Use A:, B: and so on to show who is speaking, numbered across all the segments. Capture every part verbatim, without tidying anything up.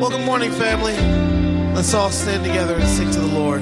A: Well, good morning, family. Let's all stand together and sing to the Lord.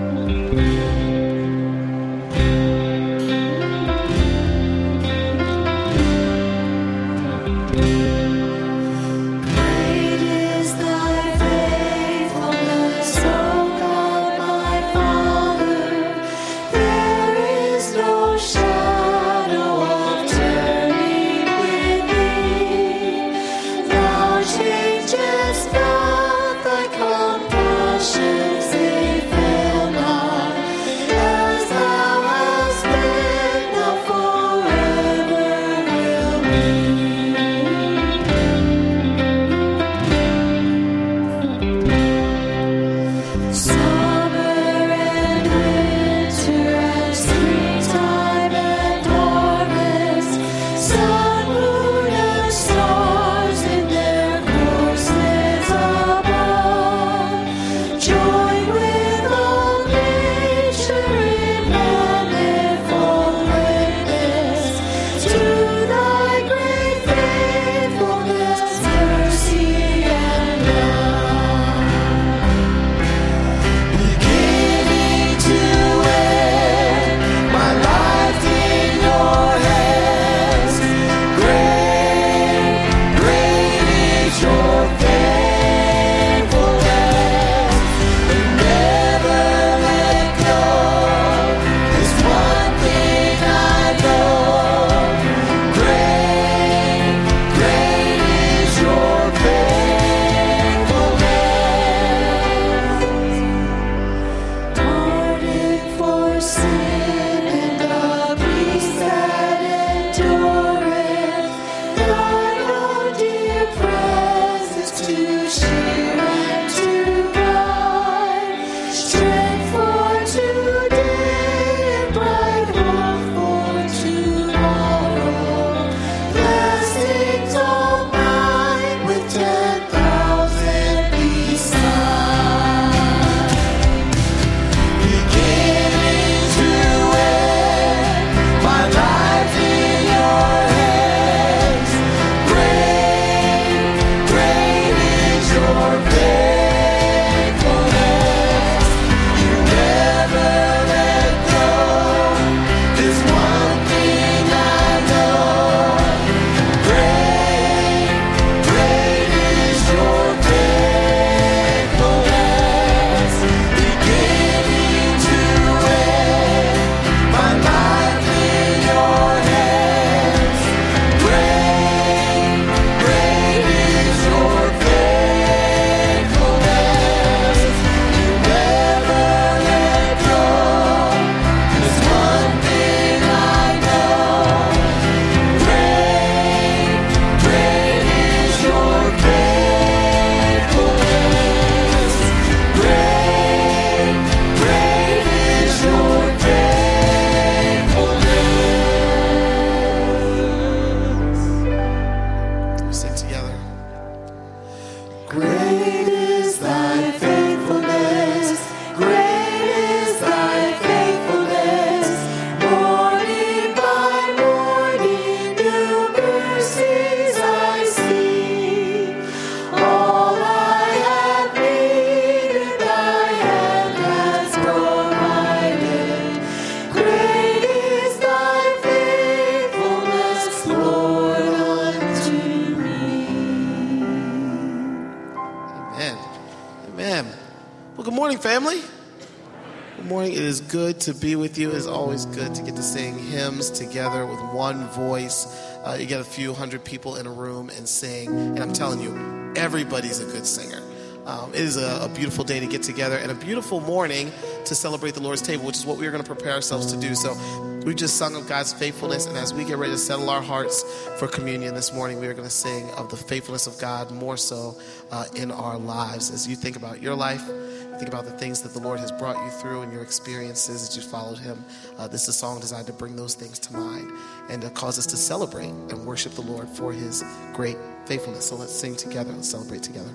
A: To be with you. Is always good to get to sing hymns together with one voice. Uh, you get a few hundred people in a room and sing, and I'm telling you, everybody's a good singer. Um, it is a, a beautiful day to get together and a beautiful morning to celebrate the Lord's table, which is what we're going to prepare ourselves to do. So we just sung of God's faithfulness, and as we get ready to settle our hearts for communion this morning, we are going to sing of the faithfulness of God more so uh, in our lives. As you think about your life, think about the things that the Lord has brought you through and your experiences as you followed him. Uh, this is a song designed to bring those things to mind and to cause us to celebrate and worship the Lord for his great faithfulness. So let's sing together and celebrate together.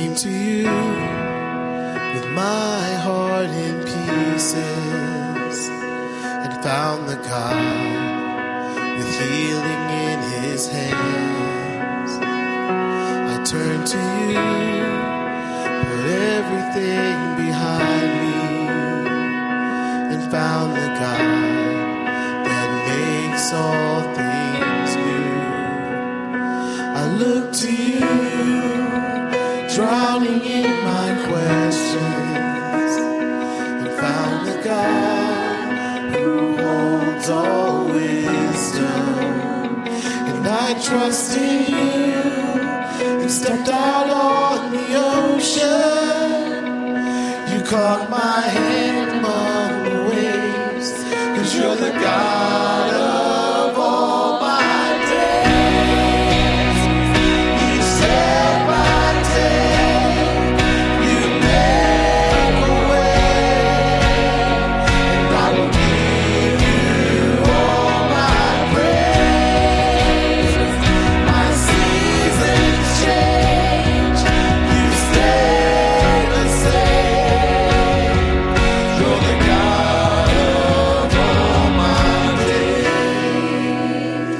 A: came to you with my heart in pieces and found the God with healing in his hands. I turned to you, put everything behind me, and found the God that makes all things new. I look to you, drowning in my questions, and found the God who holds all wisdom. And I trust in you, and stepped out on the ocean. You caught my hand among the waves, 'cause you're the God of all my days. Each step I take, you make a way, and I will give you all my praise. My seasons change, you stay the same. You're the God of all my days.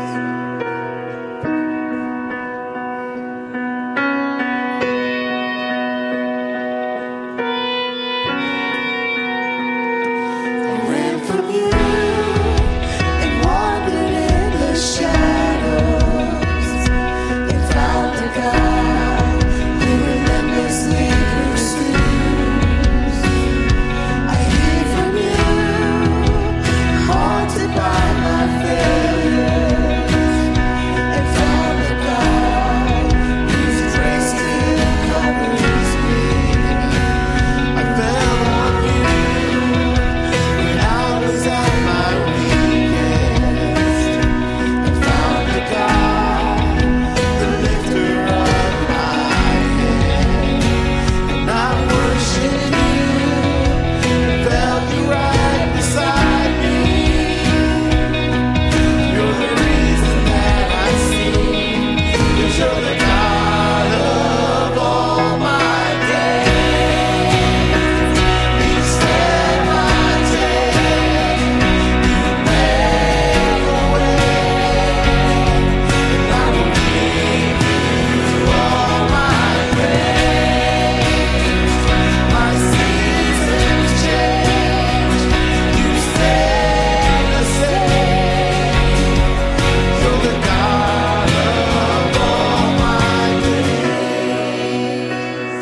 A: I ran from you and wandered in the shadows, and found the God who relentlessly pursues. I hear from you, haunted by my failures, and found the God whose grace still covers me. I fell on you when I was at my weakest, and found the God, the lifter of my head. And I worship you, and felt you right beside me. You're the reason that I sing, 'cause you're the God of all my days. Each step I take, you make a way, and I will give you all my praise. My seasons change, you stay the same. You're the God of all my days.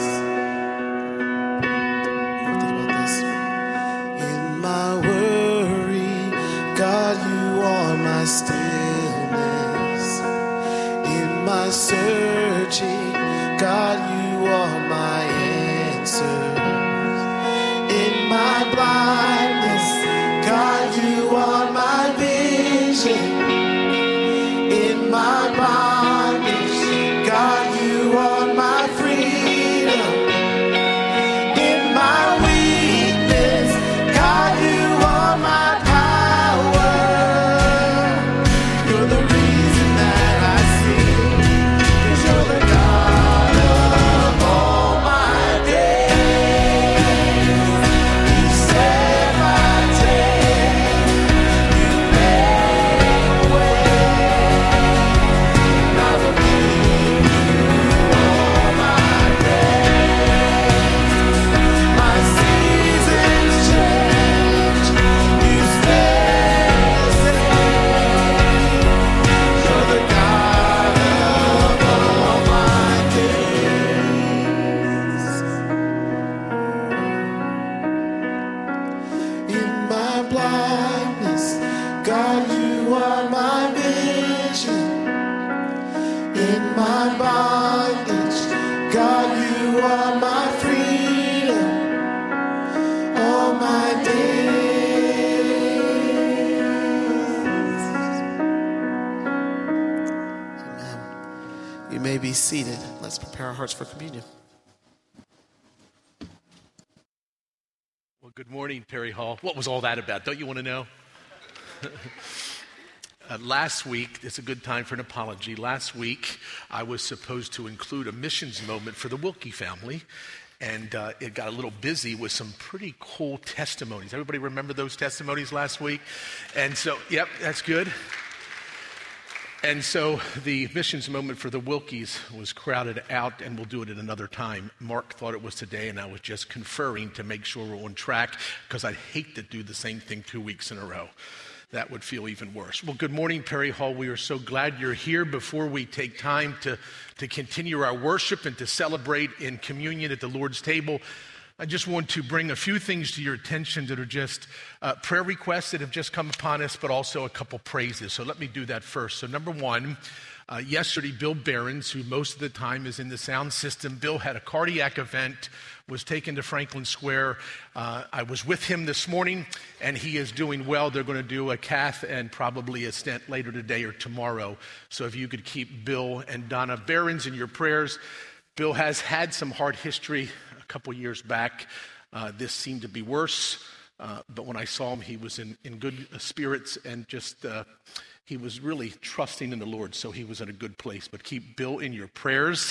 A: Think about this. In my worry, God, you are my stillness. In my searching, God, you are my answers. In my blindness, God, you are my vision. In my bondage, God, you are my freedom. In my weakness, God, you are my power. You're the reason that I sing, 'cause you're the God of all my days. Each step I take, you make a way, and I will give you all my praise. My seasons change, you stay the same. You're the God of all my days. In my blindness, God, you are my vision. In my bondage, God, you are my freedom. All my days. Amen. You may be seated. Let's prepare our hearts for communion.
B: Well, good morning, Perry Hall. What was all that about? Don't you want to know? Uh, last week, it's a good time for an apology. Last week, I was supposed to include a missions moment for the Wilkie family, and uh, it got a little busy with some pretty cool testimonies. Everybody remember those testimonies last week? And so, yep, that's good. And so the missions moment for the Wilkies was crowded out, and we'll do it at another time. Mark thought it was today, and I was just conferring to make sure we're on track, because I'd hate to do the same thing two weeks in a row. That would feel even worse. Well, good morning, Perry Hall. We are so glad you're here. Before we take time to, to continue our worship and to celebrate in communion at the Lord's table, I just want to bring a few things to your attention that are just uh, prayer requests that have just come upon us, but also a couple praises. So let me do that first. So number one, uh, yesterday, Bill Behrens, who most of the time is in the sound system, Bill had a cardiac event, was taken to Franklin Square. Uh, I was with him this morning, and he is doing well. They're going to do a cath and probably a stent later today or tomorrow. So if you could keep Bill and Donna Behrens in your prayers. Bill has had some hard history a couple years back. Uh, this seemed to be worse, uh, but when I saw him, he was in, in good spirits and just... Uh, He was really trusting in the Lord, so he was in a good place. But keep Bill in your prayers.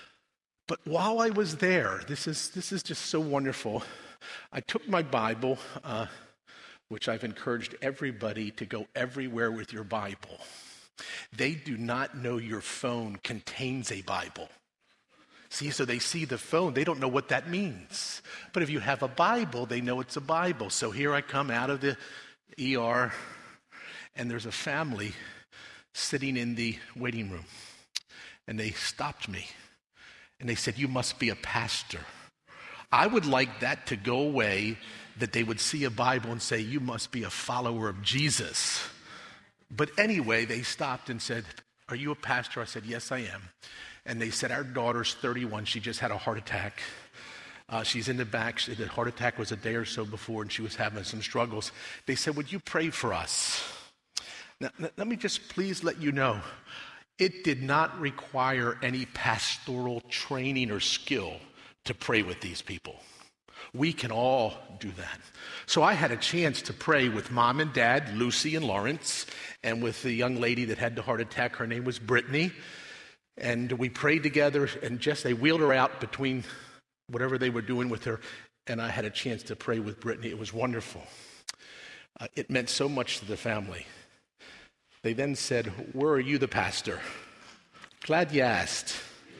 B: But while I was there, this is this is just so wonderful. I took my Bible, uh, which I've encouraged everybody to go everywhere with your Bible. They do not know your phone contains a Bible. See, so they see the phone. They don't know what that means. But if you have a Bible, they know it's a Bible. So here I come out of the E R, and there's a family sitting in the waiting room. And they stopped me. And they said, "You must be a pastor." I would like that to go away, that they would see a Bible and say, "You must be a follower of Jesus." But anyway, they stopped and said, "Are you a pastor?" I said, "Yes, I am." And they said, "Our daughter's thirty-one. She just had a heart attack. Uh, she's in the back. The heart attack was a day or so before, and she was having some struggles." They said, "Would you pray for us?" Now, let me just please let you know, it did not require any pastoral training or skill to pray with these people. We can all do that. So I had a chance to pray with mom and dad, Lucy and Lawrence, and with the young lady that had the heart attack. Her name was Brittany. And we prayed together, and just they wheeled her out between whatever they were doing with her, and I had a chance to pray with Brittany. It was wonderful. Uh, it meant so much to the family. They then said, "Where are you the pastor?" Glad you asked.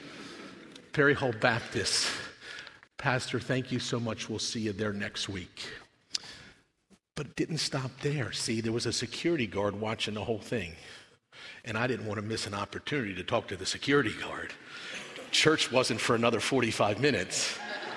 B: Perry Hall Baptist. "Pastor, thank you so much. We'll see you there next week." But it didn't stop there. See, there was a security guard watching the whole thing. And I didn't want to miss an opportunity to talk to the security guard. Church wasn't for another forty-five minutes.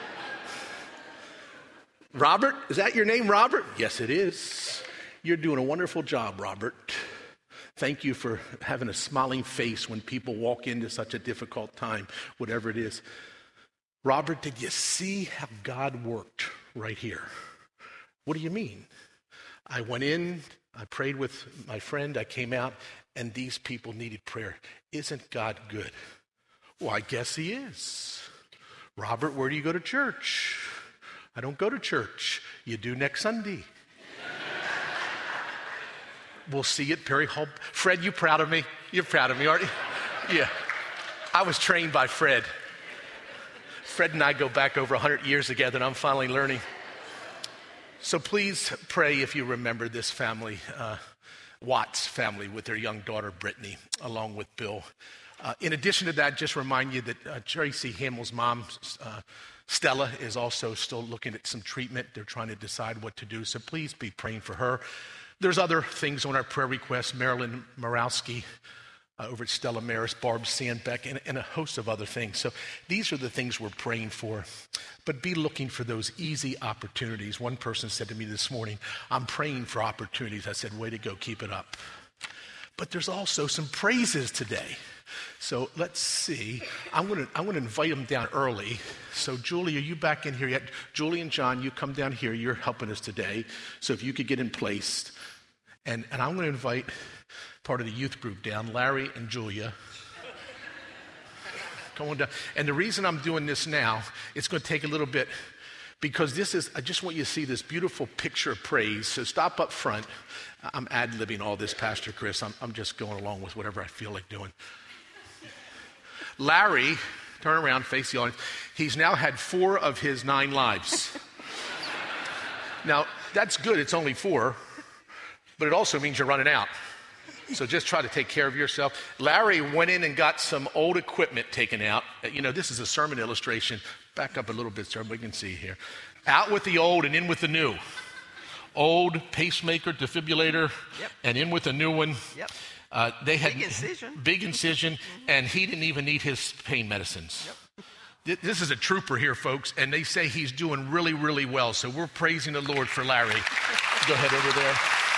B: "Robert, is that your name, Robert?" "Yes, it is." "You're doing a wonderful job, Robert. Thank you for having a smiling face when people walk into such a difficult time, whatever it is." "Robert, did you see how God worked right here?" "What do you mean?" "I went in, I prayed with my friend, I came out, and these people needed prayer. Isn't God good?" "Well, I guess he is." "Robert, where do you go to church?" "I don't go to church." "You do next Sunday." "We'll see you at Perry Hall." Fred, you proud of me? You're proud of me, aren't you? Yeah. I was trained by Fred. Fred and I go back over one hundred years together, and I'm finally learning. So please pray if you remember this family, uh, Watts family, with their young daughter, Brittany, along with Bill. Uh, in addition to that, just remind you that uh, Tracy Hamill's mom, uh, Stella, is also still looking at some treatment. They're trying to decide what to do, so please be praying for her. There's other things on our prayer requests. Marilyn Morawski uh, over at Stella Maris, Barb Sandbeck, and, and a host of other things. So these are the things we're praying for. But be looking for those easy opportunities. One person said to me this morning, "I'm praying for opportunities." I said, "Way to go, keep it up." But there's also some praises today. So let's see. I'm going to I'm going to invite them down early. So Julie, are you back in here yet? Julie and John, you come down here. You're helping us today. So if you could get in place. And, and I'm going to invite part of the youth group down, Larry and Julia. Come on down. And the reason I'm doing this now, it's going to take a little bit because this is, I just want you to see this beautiful picture of praise. So stop up front. I'm ad-libbing all this, Pastor Chris. I'm, I'm just going along with whatever I feel like doing. Larry, turn around, face the audience. He's now had four of his nine lives. Now, that's good. It's only four, but it also means you're running out. So just try to take care of yourself. Larry went in and got some old equipment taken out. You know, this is a sermon illustration. Back up a little bit so everybody can see here. Out with the old and in with the new. Old pacemaker, defibrillator, yep. and in with a new one. Yep. Uh, they had
C: big incision,
B: big incision mm-hmm. and he didn't even need his pain medicines. Yep. This is a trooper here, folks, and they say he's doing really, really well. So we're praising the Lord for Larry. Go ahead over there.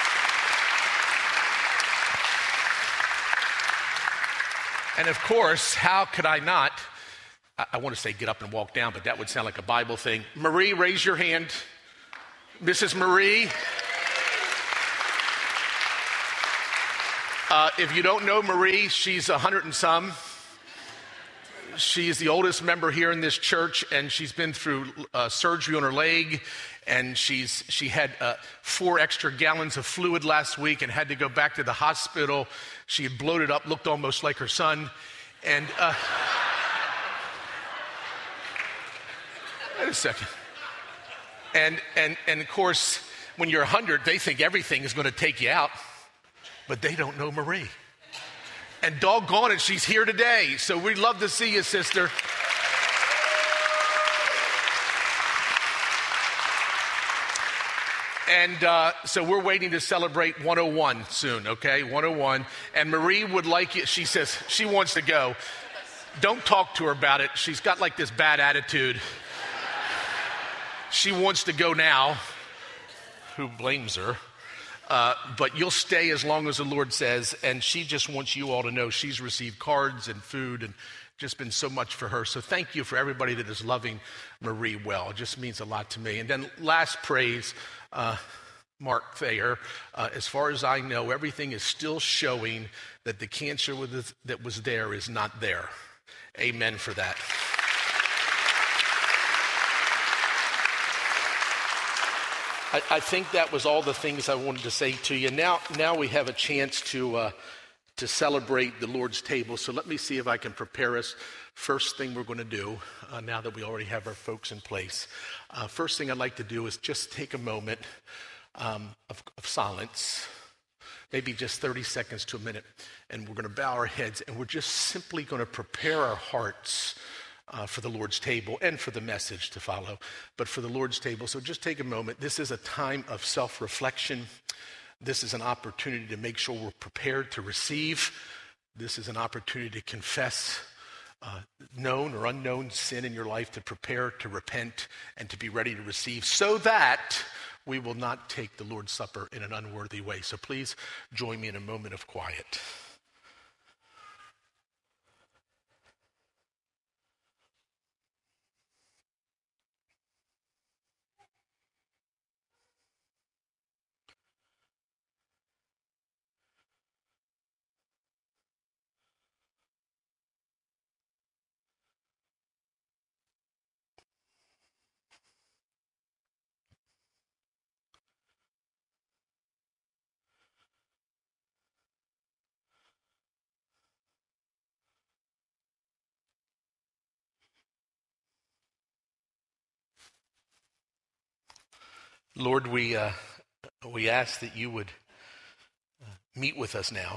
B: And of course, how could I not? I, I want to say get up and walk down, but that would sound like a Bible thing. Marie, raise your hand. Missus Marie. Uh, if you don't know Marie, she's a hundred and some. She's the oldest member here in this church, and she's been through uh, surgery on her leg, and she's she had uh, four extra gallons of fluid last week and had to go back to the hospital. She had bloated up, looked almost like her son, and uh, wait a second. And and and of course, when you're a hundred, they think everything is going to take you out, but they don't know Marie. And doggone it, she's here today. So we'd love to see you, sister. And uh, so we're waiting to celebrate one oh one soon, okay? one oh one. And Marie would like you, she says she wants to go. Don't talk to her about it. She's got like this bad attitude. She wants to go now. Who blames her? Uh, but you'll stay as long as the Lord says, and she just wants you all to know she's received cards and food and just been so much for her. So thank you for everybody that is loving Marie well. It just means a lot to me. And then last praise, uh, Mark Thayer. Uh, as far as I know, everything is still showing that the cancer with, that was there is not there. Amen for that. I think that was all the things I wanted to say to you. Now, now we have a chance to uh, to celebrate the Lord's table. So let me see if I can prepare us. First thing we're going to do, uh, now that we already have our folks in place, uh, first thing I'd like to do is just take a moment um, of, of silence, maybe just thirty seconds to a minute, and we're going to bow our heads, and we're just simply going to prepare our hearts Uh, for the Lord's table and for the message to follow, but for the Lord's table. So just take a moment. This is a time of self-reflection. This is an opportunity to make sure we're prepared to receive. This is an opportunity to confess uh, known or unknown sin in your life, to prepare to repent and to be ready to receive, so that we will not take the Lord's Supper in an unworthy way. So please join me in a moment of quiet. Lord, we uh, we ask that you would uh, meet with us now.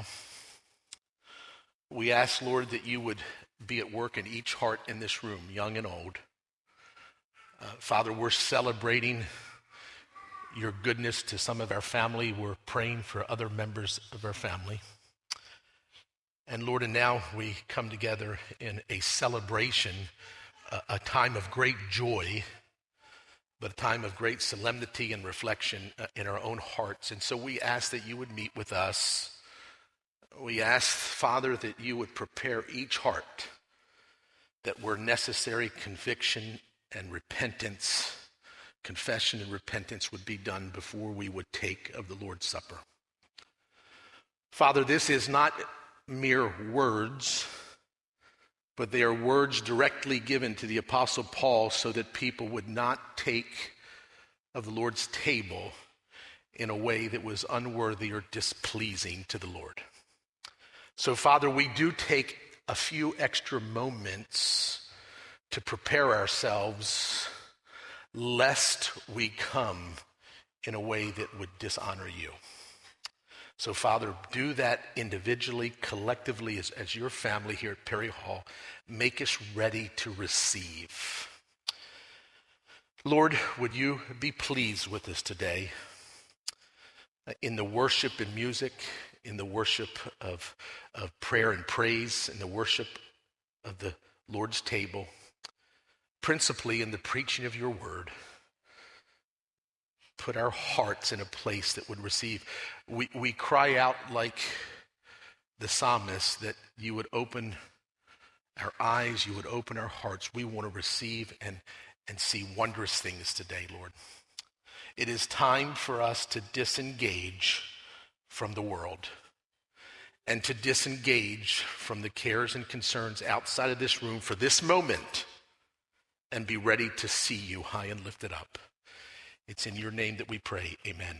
B: We ask, Lord, that you would be at work in each heart in this room, young and old. Uh, Father, we're celebrating your goodness to some of our family. We're praying for other members of our family. And Lord, and now we come together in a celebration, a, a time of great joy, but a time of great solemnity and reflection uh, in our own hearts. And so we ask that you would meet with us. We ask, Father, that you would prepare each heart, that where necessary, conviction and repentance, confession and repentance would be done before we would take of the Lord's Supper. Father, this is not mere words, but they are words directly given to the Apostle Paul so that people would not take of the Lord's table in a way that was unworthy or displeasing to the Lord. So, Father, we do take a few extra moments to prepare ourselves lest we come in a way that would dishonor you. So, Father, do that individually, collectively, as, as your family here at Perry Hall. Make us ready to receive. Lord, would you be pleased with us today in the worship and music, in the worship of, of prayer and praise, in the worship of the Lord's table, principally in the preaching of your word. Put our hearts in a place that would receive. We, we cry out like the psalmist that you would open our eyes, you would open our hearts. We want to receive and, and see wondrous things today, Lord. It is time for us to disengage from the world and to disengage from the cares and concerns outside of this room for this moment and be ready to see you high and lifted up. It's in your name that we pray. Amen.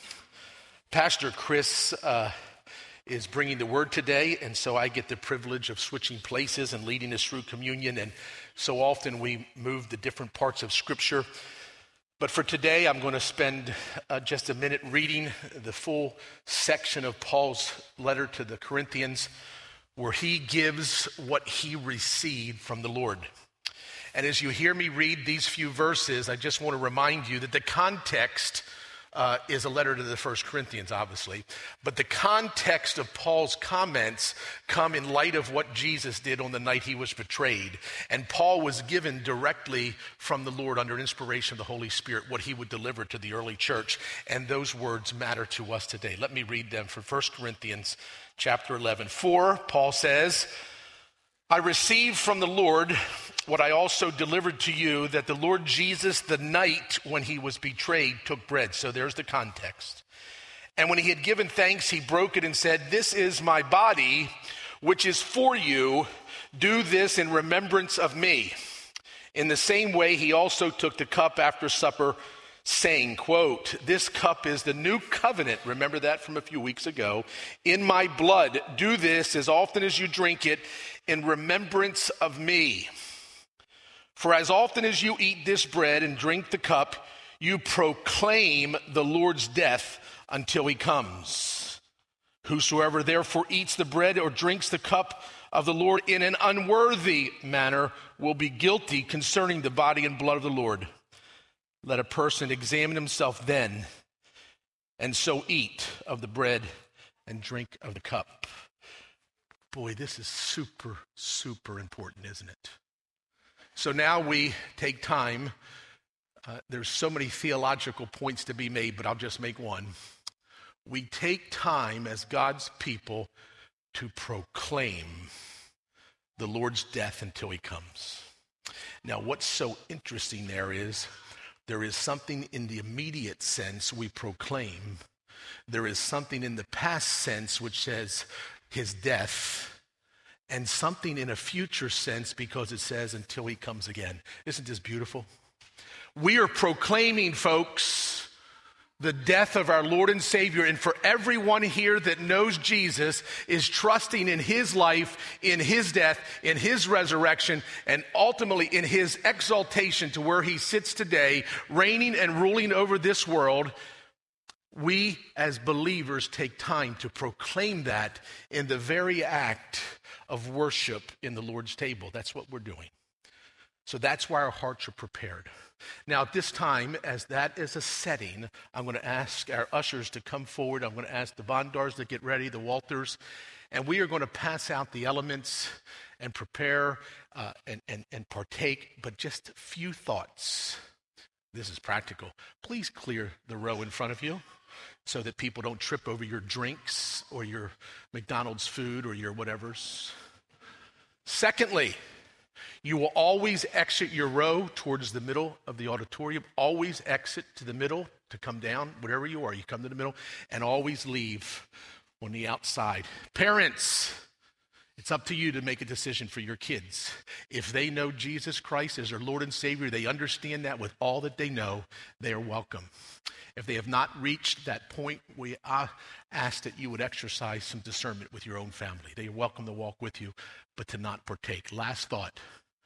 B: Pastor Chris uh, is bringing the word today, and so I get the privilege of switching places and leading us through communion, and so often we move the different parts of Scripture. But for today, I'm going to spend uh, just a minute reading the full section of Paul's letter to the Corinthians, where he gives what he received from the Lord. And as you hear me read these few verses, I just want to remind you that the context uh, is a letter to the First Corinthians, obviously. But the context of Paul's comments come in light of what Jesus did on the night he was betrayed. And Paul was given directly from the Lord under inspiration of the Holy Spirit what he would deliver to the early church. And those words matter to us today. Let me read them from First Corinthians chapter eleven. For, Paul says, I received from the Lord what I also delivered to you, that the Lord Jesus, the night when he was betrayed, took bread. So there's the context. And when he had given thanks, he broke it and said, this is my body, which is for you. Do this in remembrance of me. In the same way, he also took the cup after supper, saying, quote, this cup is the new covenant. Remember that from a few weeks ago. In my blood, do this as often as you drink it in remembrance of me. For as often as you eat this bread and drink the cup, you proclaim the Lord's death until he comes. Whosoever therefore eats the bread or drinks the cup of the Lord in an unworthy manner will be guilty concerning the body and blood of the Lord. Let a person examine himself then, and so eat of the bread and drink of the cup. Boy, this is super, super important, isn't it? So now we take time. Uh, there's so many theological points to be made, but I'll just make one. We take time as God's people to proclaim the Lord's death until he comes. Now, what's so interesting there is there is something in the immediate sense we proclaim. There is something in the past sense which says his death, and something in a future sense because it says until he comes again. Isn't this beautiful? We are proclaiming, folks, the death of our Lord and Savior. And for everyone here that knows Jesus is trusting in his life, in his death, in his resurrection, and ultimately in his exaltation to where he sits today, reigning and ruling over this world. We as believers take time to proclaim that in the very act of worship in the Lord's table. That's what we're doing. So that's why our hearts are prepared. Now at this time, as that is a setting, I'm going to ask our ushers to come forward. I'm going to ask the Bondars to get ready, the Walters, and we are going to pass out the elements and prepare uh, and, and, and partake, but just a few thoughts. This is practical. Please clear the row in front of you so that people don't trip over your drinks or your McDonald's food or your whatevers. Secondly, you will always exit your row towards the middle of the auditorium. Always exit to the middle to come down, wherever you are. You come to the middle, and always leave on the outside. Parents, It's up to you to make a decision for your kids. If they know Jesus Christ as their Lord and Savior, they understand that with all that they know, they are welcome. If they have not reached that point, we ask that you would exercise some discernment with your own family. They are welcome to walk with you, but to not partake. Last thought.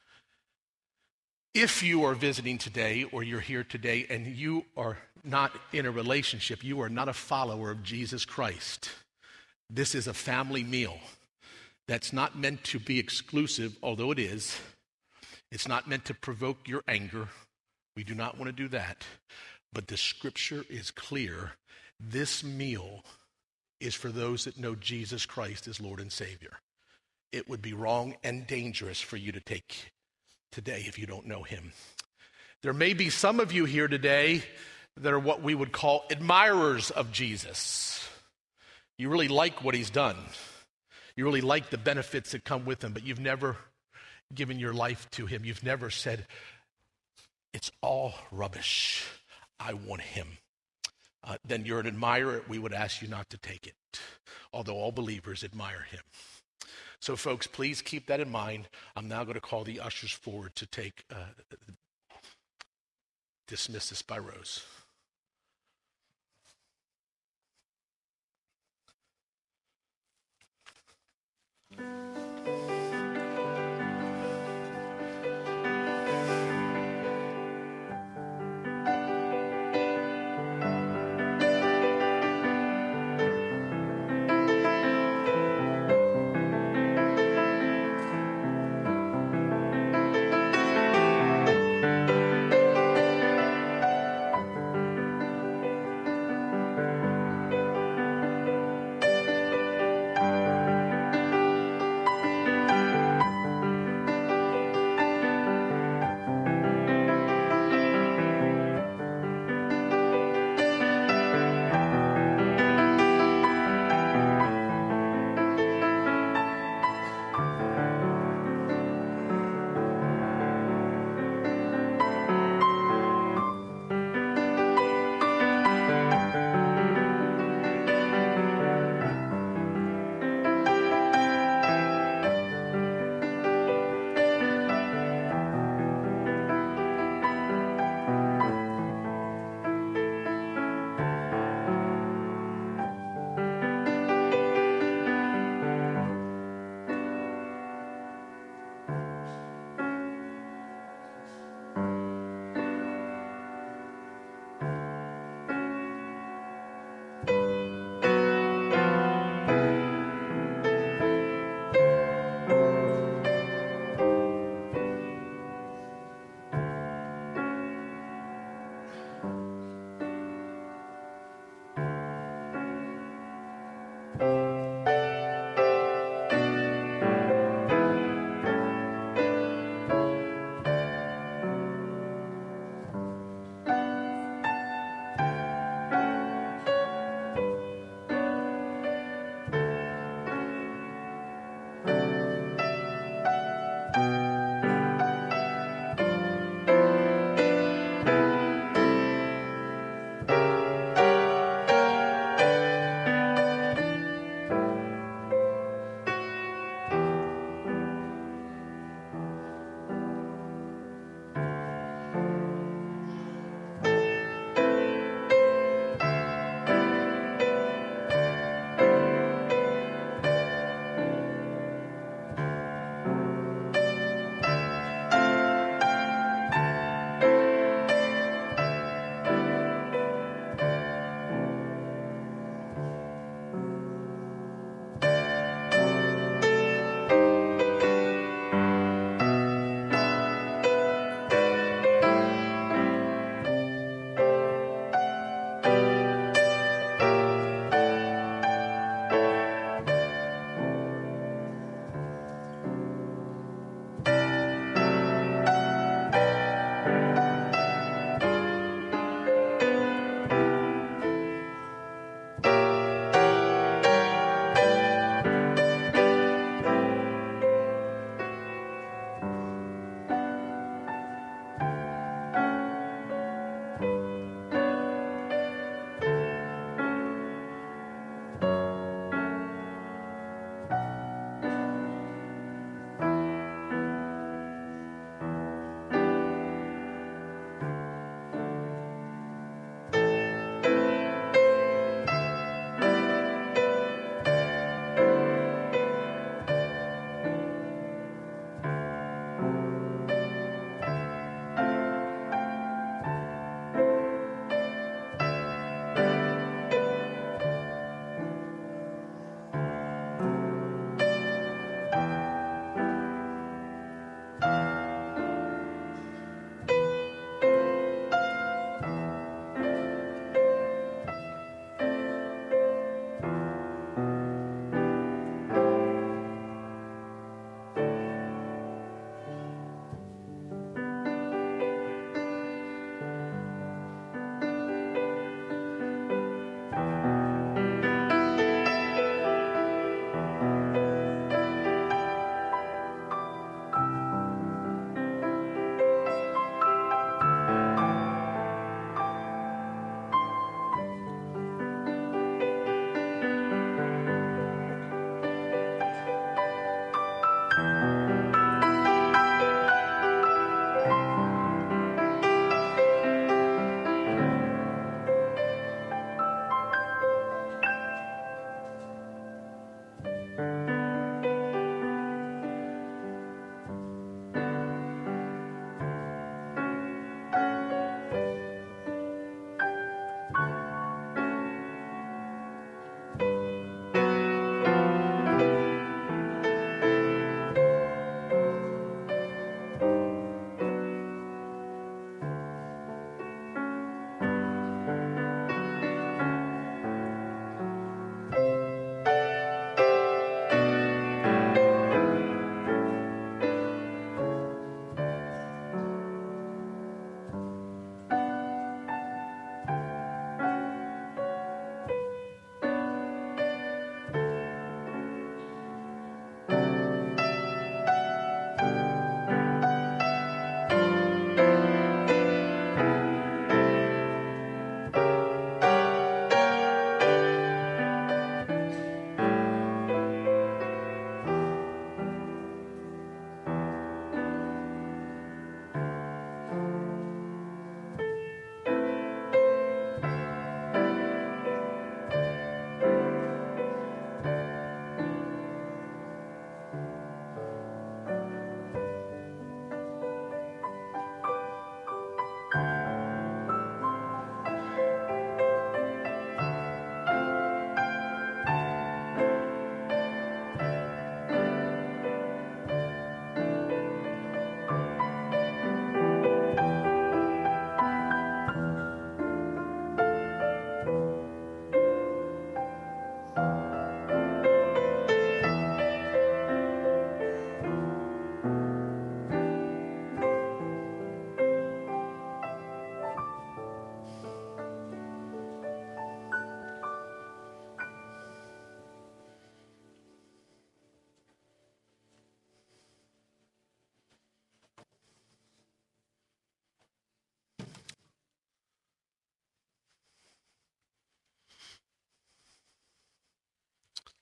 B: If you are visiting today or you're here today and you are not in a relationship, you are not a follower of Jesus Christ, this is a family meal. That's not meant to be exclusive, although it is. It's not meant to provoke your anger. We do not want to do that. But the scripture is clear. This meal is for those that know Jesus Christ as Lord and Savior. It would be wrong and dangerous for you to take today if you don't know him. There may be some of you here today that are what we would call admirers of Jesus. You really like what he's done. You really like the benefits that come with him, but you've never given your life to him. You've never said, it's all rubbish. I want him. Uh, then you're an admirer. We would ask you not to take it, although all believers admire him. So folks, please keep that in mind. I'm now going to call the ushers forward to take, uh, dismiss this by Rose.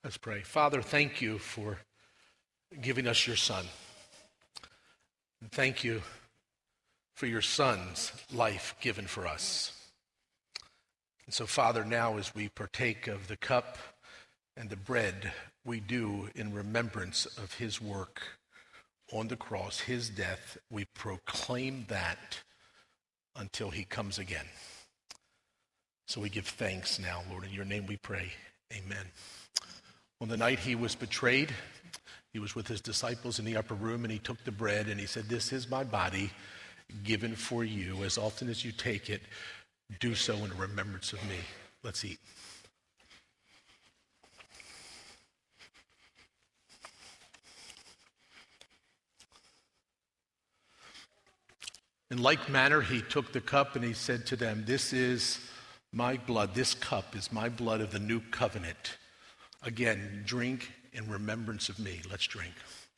B: Let's pray. Father, thank you for giving us your Son. And thank you for your Son's life given for us. And so, Father, now as we partake of the cup and the bread, we do in remembrance of his work on the cross, his death. We proclaim that until he comes again. So we give thanks now, Lord. In your name we pray. Amen. On the night he was betrayed, he was with his disciples in the upper room, and he took the bread and he said, "This is my body given for you. As often as you take it, do so in remembrance of me." Let's eat. In like manner, he took the cup and he said to them, "This is my blood. This cup is my blood of the new covenant. Again, drink in remembrance of me." Let's drink.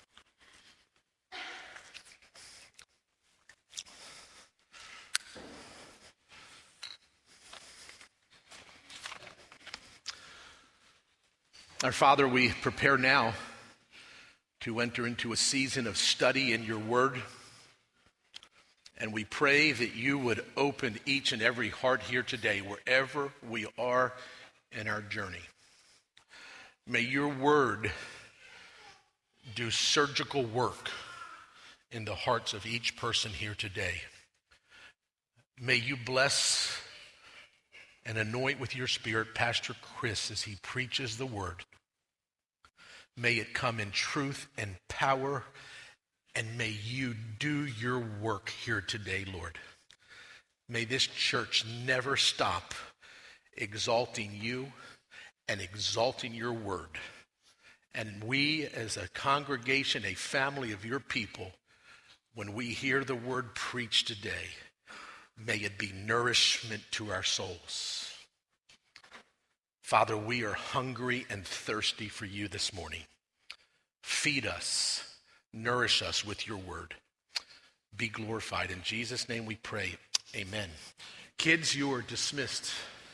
B: Our Father, we prepare now to enter into a season of study in your word. And we pray that you would open each and every heart here today, wherever we are in our journey. May your word do surgical work in the hearts of each person here today. May you bless and anoint with your Spirit Pastor Chris as he preaches the word. May it come in truth and power, and may you do your work here today, Lord. May this church never stop exalting you and exalting your word. And we as a congregation, a family of your people, when we hear the word preached today, may it be nourishment to our souls. Father, we are hungry and thirsty for you this morning. Feed us, nourish us with your word. Be glorified. In Jesus' name we pray. Amen. Kids, you are dismissed.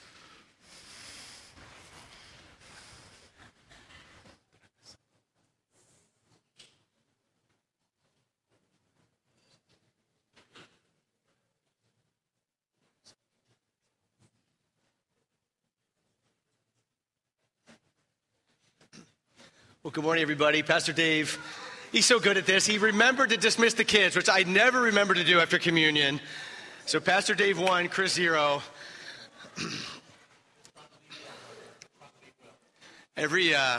C: Well, good morning, everybody. Pastor Dave, he's so good at this. He remembered to dismiss the kids, which I never remember to do after communion. So Pastor Dave one, Chris zero. Every, uh,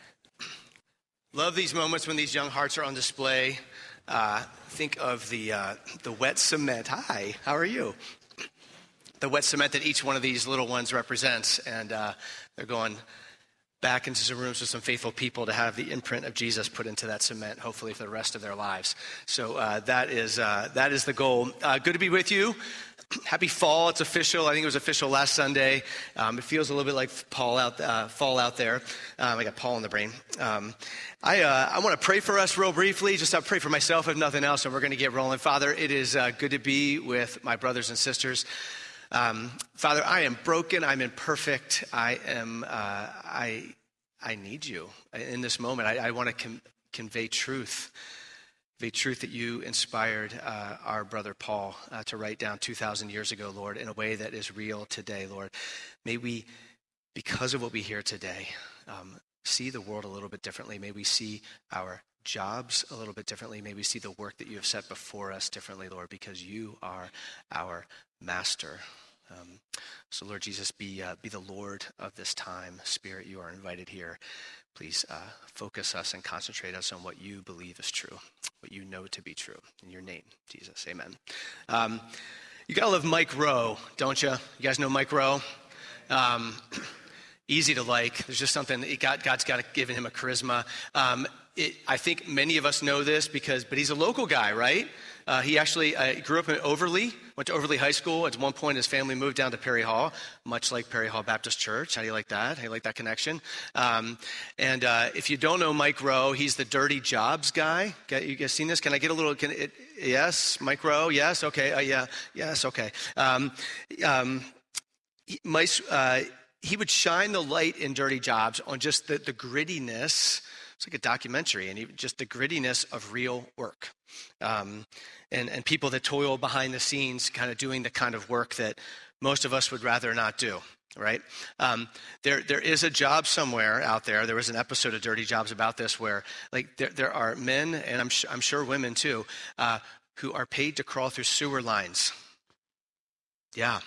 C: love these moments when these young hearts are on display. Uh, think of the, uh, the wet cement. Hi, how are you? The wet cement that each one of these little ones represents. And uh, they're going back into some rooms with some faithful people to have the imprint of Jesus put into that cement, hopefully for the rest of their lives. So uh, that is uh, that is the goal. Uh, good to be with you. Happy fall. It's official. I think it was official last Sunday. Um, it feels a little bit like Paul out, uh, fall out there. Um, I got Paul in the brain. Um, I uh, I want to pray for us real briefly. Just I'll pray for myself if nothing else, and we're going to get rolling. Father, it is uh, good to be with my brothers and sisters. Um, Father, I am broken. I'm imperfect. I am. Uh, I. I need you in this moment. I, I want to com- convey truth, the truth that you inspired uh, our brother Paul uh, to write down two thousand years ago, Lord, in a way that is real today, Lord. May we, because of what we hear today, um, see the world a little bit differently. May we see our jobs a little bit differently. May we see the work that you have set before us differently, Lord, because you are our master. Um, so, Lord Jesus, be uh, be the Lord of this time. Spirit, you are invited here. Please uh, focus us and concentrate us on what you believe is true, what you know to be true. In your name, Jesus, amen. Um, you gotta love Mike Rowe, don't you? You guys know Mike Rowe? Um, easy to like. There's just something, that God, God's got given him a charisma. Um, it, I think many of us know this because, but he's a local guy, right? Uh, he actually uh, grew up in Overlea, went to Overlea High School. At one point, his family moved down to Perry Hall, much like Perry Hall Baptist Church. How do you like that? How do you like that connection? Um, and uh, if you don't know Mike Rowe, he's the dirty jobs guy. You guys seen this? Can I get a little, can it, yes, Mike Rowe, yes, okay, uh, yeah, yes, okay. Um, um, Mike, uh, he would shine the light in Dirty Jobs on just the, the grittiness. It's like a documentary, and he, just the grittiness of real work. Um, and, and people that toil behind the scenes kind of doing the kind of work that most of us would rather not do, right? Um, there, there is a job somewhere out there. There was an episode of Dirty Jobs about this where like there, there are men, and I'm, sh- I'm sure women too, uh, who are paid to crawl through sewer lines. Yeah.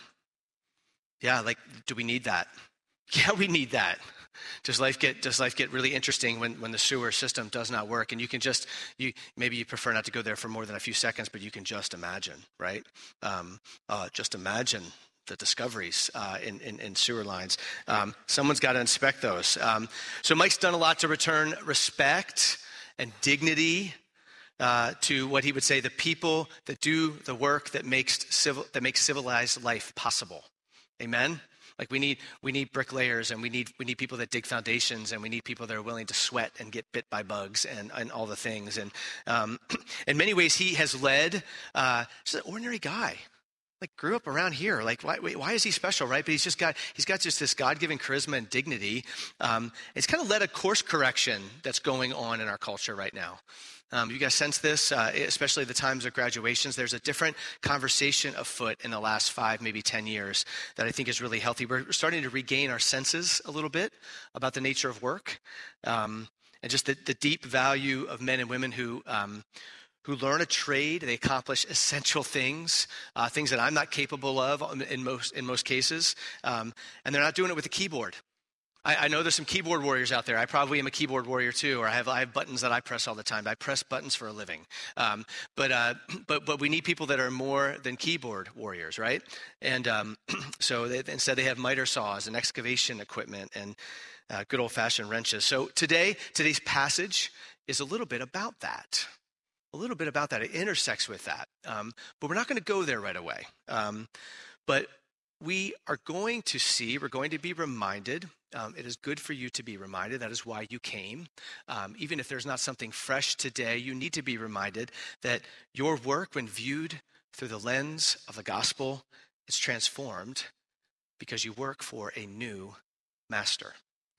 C: Yeah, like, do we need that? Yeah, we need that. Does life get does life get really interesting when, when the sewer system does not work? And you can just, you maybe you prefer not to go there for more than a few seconds, but you can just imagine, right? Um, uh, just imagine the discoveries uh, in, in, in sewer lines. Um, someone's got to inspect those. Um, so Mike's done a lot to return respect and dignity uh, to what he would say the people that do the work that makes civil that makes civilized life possible. Amen. Like we need we need bricklayers, and we need we need people that dig foundations, and we need people that are willing to sweat and get bit by bugs and, and all the things. And um, in many ways, he has led uh, just an ordinary guy, like grew up around here. Like why why is he special, right? But he's just got he's got just this God-given charisma and dignity. Um, it's kind of led a course correction that's going on in our culture right now. Um, you guys sense this, uh, especially the times of graduations. There's a different conversation afoot in the last five, maybe ten years that I think is really healthy. We're starting to regain our senses a little bit about the nature of work um, and just the, the deep value of men and women who um, who learn a trade. They accomplish essential things, uh, things that I'm not capable of in most in most cases, um, and they're not doing it with a keyboard. I, I know there's some keyboard warriors out there. I probably am a keyboard warrior too, or I have I have buttons that I press all the time. I press buttons for a living. Um, but uh, but but we need people that are more than keyboard warriors, right? And um, so they, instead they have miter saws and excavation equipment and uh, good old-fashioned wrenches. So today today's passage is a little bit about that. A little bit about that. It intersects with that. Um, but we're not going to go there right away. Um, but we are going to see, we're going to be reminded. Um, it is good for you to be reminded. That is why you came. Um, even if there's not something fresh today, you need to be reminded that your work, when viewed through the lens of the gospel, is transformed because you work for a new master.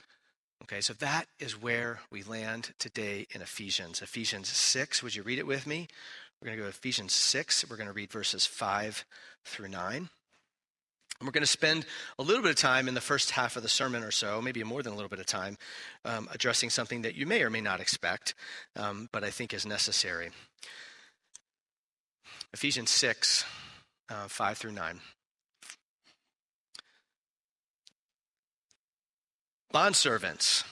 C: Okay, so that is where we land today in Ephesians. Ephesians six, would you read it with me? We're going to go to Ephesians six. We're going to read verses five through nine. And we're going to spend a little bit of time in the first half of the sermon or so, maybe more than a little bit of time, um, addressing something that you may or may not expect, um, but I think is necessary. Ephesians six, uh, five through nine. Bondservants,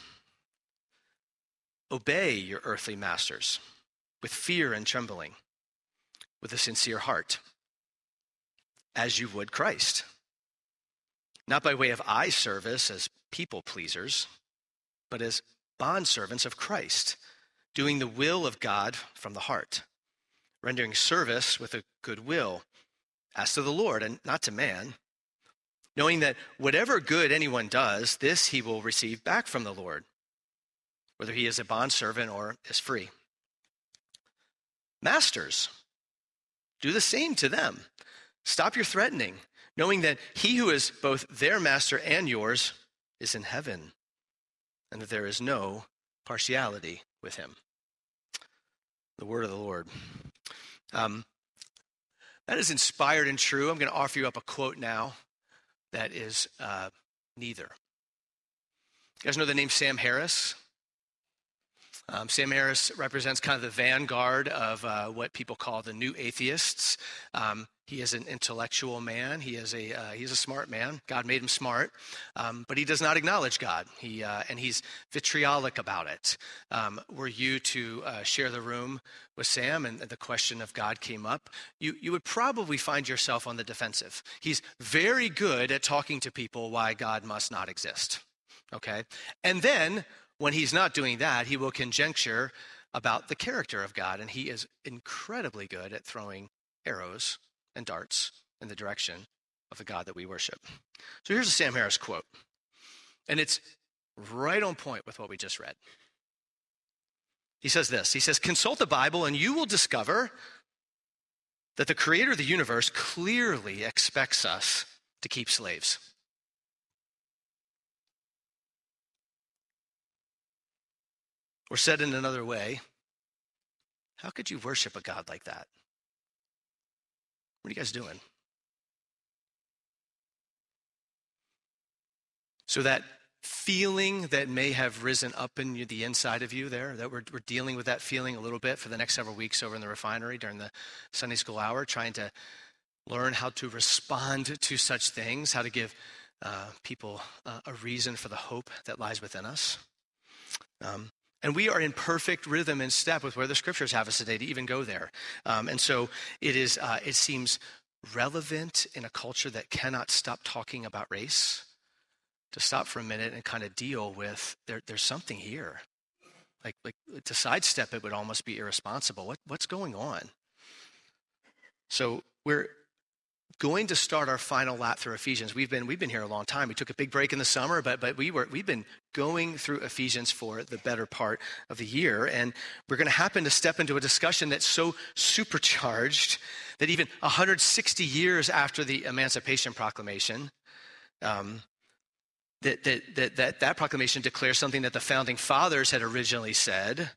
C: obey your earthly masters with fear and trembling, with a sincere heart, as you would Christ. Not by way of eye service as people pleasers, but as bondservants of Christ, doing the will of God from the heart, rendering service with a good will, as to the Lord and not to man, knowing that whatever good anyone does, this he will receive back from the Lord, whether he is a bondservant or is free. Masters, do the same to them. Stop your threatening, knowing that he who is both their master and yours is in heaven, and that there is no partiality with him. The word of the Lord. Um, that is inspired and true. I'm going to offer you up a quote now that is uh, neither. You guys know the name Sam Harris? Um, Sam Harris represents kind of the vanguard of uh, what people call the new atheists. Um, he is an intellectual man. He is a uh, he's a smart man. God made him smart, um, but he does not acknowledge God. He uh, and he's vitriolic about it. Um, were you to uh, share the room with Sam and the question of God came up, you you would probably find yourself on the defensive. He's very good at talking to people why God must not exist. Okay, and then when he's not doing that, he will conjecture about the character of God, and he is incredibly good at throwing arrows and darts in the direction of the God that we worship. So here's a Sam Harris quote, and it's right on point with what we just read. He says this, he says, consult the Bible and you will discover that the creator of the universe clearly expects us to keep slaves. Or said in another way, how could you worship a God like that? What are you guys doing? So that feeling that may have risen up in you, the inside of you there, that we're, we're dealing with that feeling a little bit for the next several weeks over in the refinery during the Sunday school hour, trying to learn how to respond to such things, how to give uh, people uh, a reason for the hope that lies within us. Um, and we are in perfect rhythm and step with where the scriptures have us today to even go there. Um, and so it is. Uh, it seems relevant in a culture that cannot stop talking about race, to stop for a minute and kind of deal with there, there's something here. Like, like to sidestep it would almost be irresponsible. What, what's going on? So we're going to start our final lap through Ephesians. We've been we've been here a long time. We took a big break in the summer, but but we were we've been going through Ephesians for the better part of the year, and we're going to happen to step into a discussion that's so supercharged that even one hundred sixty years after the Emancipation Proclamation, um, that that that that that proclamation declares something that the founding fathers had originally said.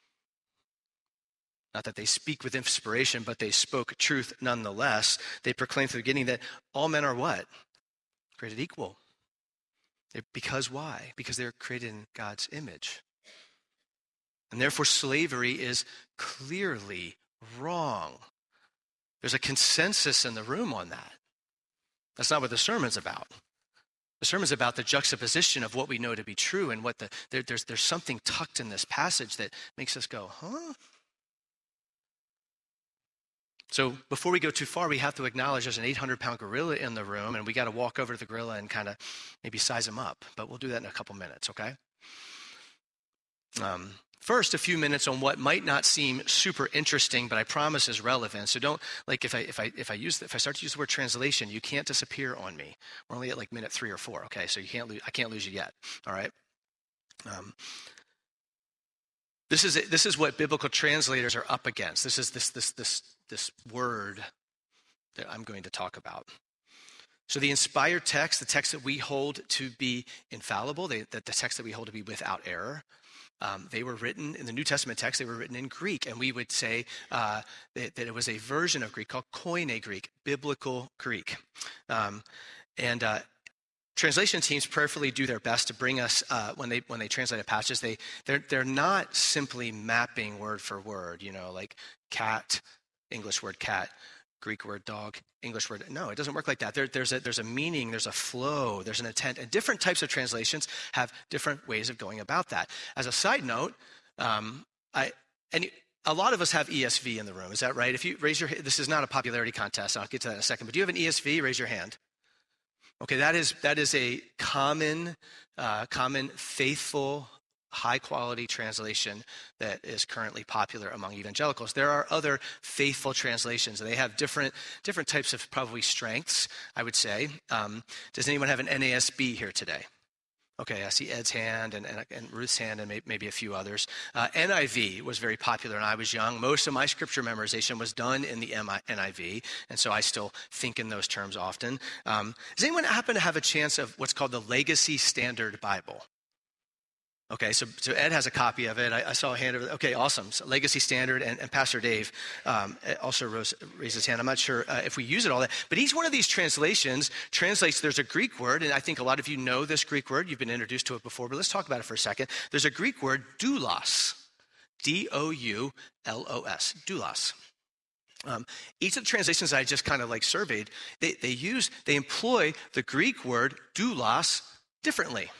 C: Not that they speak with inspiration, but they spoke truth nonetheless. They proclaimed from the beginning that all men are what? Created equal. They're, because why? Because they're created in God's image. And therefore slavery is clearly wrong. There's a consensus in the room on that. That's not what the sermon's about. The sermon's about the juxtaposition of what we know to be true and what the there, there's there's something tucked in this passage that makes us go, huh? So before we go too far, we have to acknowledge there's an eight hundred pound gorilla in the room, and we got to walk over to the gorilla and kind of maybe size him up. But we'll do that in a couple minutes, okay? Um, first, a few minutes on what might not seem super interesting, but I promise is relevant. So don't, like if I if I if I use if I start to use the word translation, you can't disappear on me. We're only at like minute three or four, okay? So you can't lose, I can't lose you yet, all right? Um, This is this is what biblical translators are up against. This is this this this this word that I'm going to talk about. So the inspired text, the text that we hold to be infallible, they, the, the text that we hold to be without error, um, they were written in the New Testament text. They were written in Greek, and we would say uh, that, that it was a version of Greek called Koine Greek, biblical Greek, um, and. Uh, Translation teams prayerfully do their best to bring us, uh, when they when they translate a passage, they, they're, they're not simply mapping word for word, you know, like cat, English word cat, Greek word dog, English word. No, it doesn't work like that. There, there's, a, there's a meaning, there's a flow, there's an intent, and different types of translations have different ways of going about that. As a side note, um, I and a lot of us have E S V in the room. Is that right? If you raise your hand, this is not a popularity contest. I'll get to that in a second. But do you have an E S V? Raise your hand. Okay, that is that is a common, uh, common, faithful, high-quality translation that is currently popular among evangelicals. There are other faithful translations, and they have different different types of probably strengths, I would say. Um, does anyone have an N A S B here today? Okay, I see Ed's hand and, and, and Ruth's hand and may, maybe a few others. Uh, N I V was very popular when I was young. Most of my scripture memorization was done in the N I V, and so I still think in those terms often. Um, does anyone happen to have a chance of what's called the Legacy Standard Bible? Okay, so, so Ed has a copy of it. I, I saw a hand over there. Okay, awesome. So Legacy Standard, and, and Pastor Dave um, also rose, raised his hand. I'm not sure uh, if we use it all that, but each one of these translations translates, there's a Greek word, and I think a lot of you know this Greek word. You've been introduced to it before, but let's talk about it for a second. There's a Greek word, doulos, D O U L O S, doulos. Um, each of the translations I just kind of like surveyed, they, they use, they employ the Greek word doulos differently.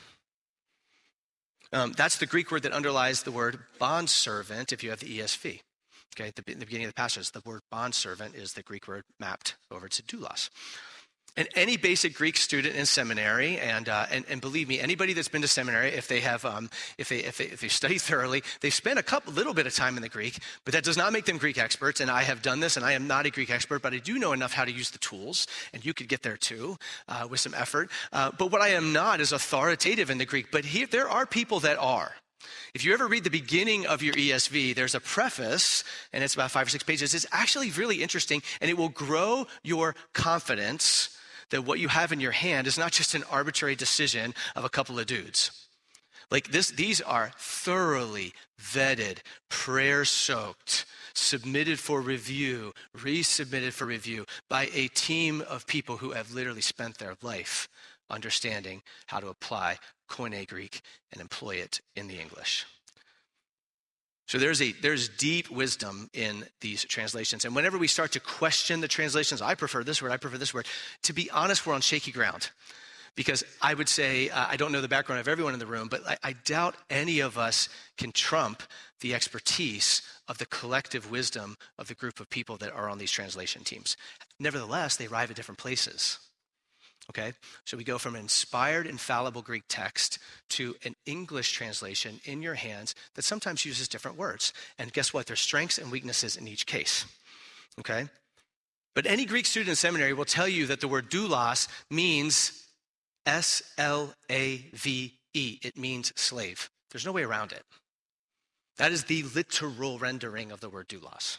C: Um, that's the Greek word that underlies the word bondservant if you have the E S V. Okay, at the, the beginning of the passage, the word bondservant is the Greek word mapped over to doulos. And any basic Greek student in seminary, and uh, and, and believe me, anybody that's been to seminary, if they have, um, if they if they if they study thoroughly, they've spent a couple little bit of time in the Greek, but that does not make them Greek experts. And I have done this, and I am not a Greek expert, but I do know enough how to use the tools, and you could get there too uh, with some effort. Uh, but what I am not is authoritative in the Greek. But here, there are people that are. If you ever read the beginning of your E S V, there's a preface, and it's about five or six pages. It's actually really interesting, and it will grow your confidence that what you have in your hand is not just an arbitrary decision of a couple of dudes. Like this, these are thoroughly vetted, prayer-soaked, submitted for review, resubmitted for review by a team of people who have literally spent their life understanding how to apply Koine Greek and employ it in the English. So there's a there's deep wisdom in these translations. And whenever we start to question the translations, I prefer this word, I prefer this word, to be honest, we're on shaky ground. Because I would say, uh, I don't know the background of everyone in the room, but I, I doubt any of us can trump the expertise of the collective wisdom of the group of people that are on these translation teams. Nevertheless, they arrive at different places. Okay, so we go from an inspired, infallible Greek text to an English translation in your hands that sometimes uses different words. And guess what? There's strengths and weaknesses in each case. Okay, but any Greek student in seminary will tell you that the word doulos means S L A V E. It means slave. There's no way around it. That is the literal rendering of the word doulos.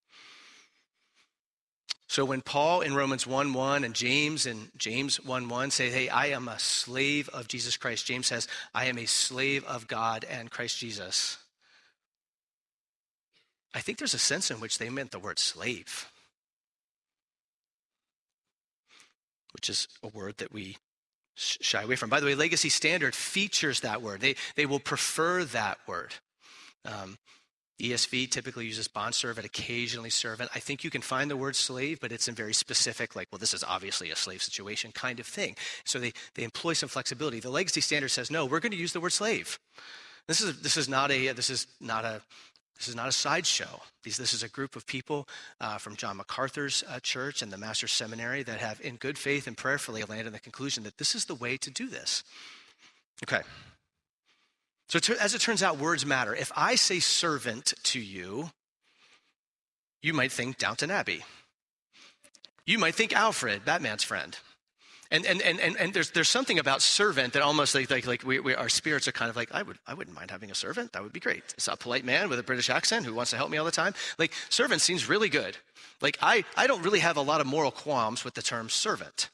C: So when Paul in Romans one one and James in James one one say, hey, I am a slave of Jesus Christ, James says, I am a slave of God and Christ Jesus. I think there's a sense in which they meant the word slave, which is a word that we shy away from. By the way, Legacy Standard features that word. They they will prefer that word. Um, E S V typically uses bondservant, occasionally servant. I think you can find the word slave, but it's in very specific, like, well, this is obviously a slave situation kind of thing. So they, they employ some flexibility. The Legacy Standard says, no, we're going to use the word slave. This is this is not a this is not a this is not a sideshow. These this is a group of people uh, from John MacArthur's uh, church and the Master's Seminary that have, in good faith and prayerfully, landed on the conclusion that this is the way to do this. Okay. So as it turns out, words matter. If I say servant to you, you might think Downton Abbey. You might think Alfred, Batman's friend. And and and and, and there's there's something about servant that almost like like, like we, we our spirits are kind of like, I would I wouldn't mind having a servant. That would be great. It's a polite man with a British accent who wants to help me all the time. Like servant seems really good. Like I I don't really have a lot of moral qualms with the term servant.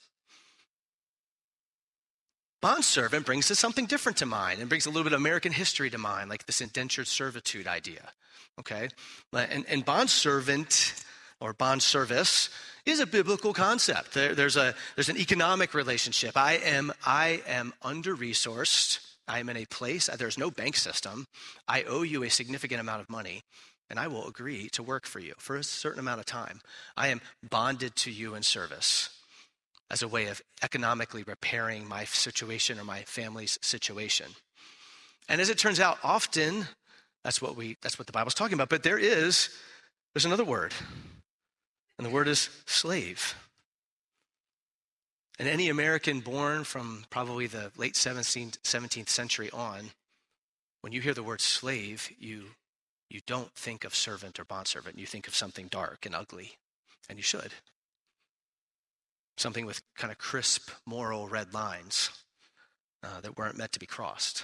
C: Bondservant brings us something different to mind and brings a little bit of American history to mind, like this indentured servitude idea, okay? And, and bondservant or bond service is a biblical concept. There, there's a there's an economic relationship. I am I am under-resourced. I am in a place, there's no bank system. I owe you a significant amount of money, and I will agree to work for you for a certain amount of time. I am bonded to you in service as a way of economically repairing my situation or my family's situation. And as it turns out, often that's what we that's what the Bible's talking about. But there is, there's another word, and the word is slave. And any American born from probably the late seventeenth century on, when you hear the word slave, you you don't think of servant or bondservant. You think of something dark and ugly, and you should. Something with kind of crisp moral red lines uh, that weren't meant to be crossed.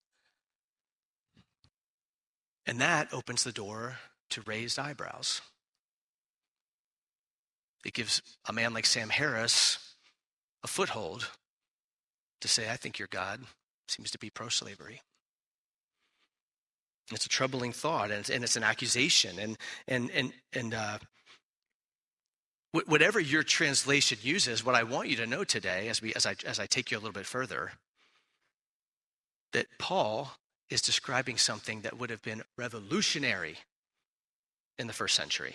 C: And that opens the door to raised eyebrows. It gives a man like Sam Harris a foothold to say, I think your God seems to be pro-slavery. It's a troubling thought, and it's, and it's an accusation. And and and and uh, whatever your translation uses, what I want you to know today, as we as I as I take you a little bit further, that Paul is describing something that would have been revolutionary in the first century.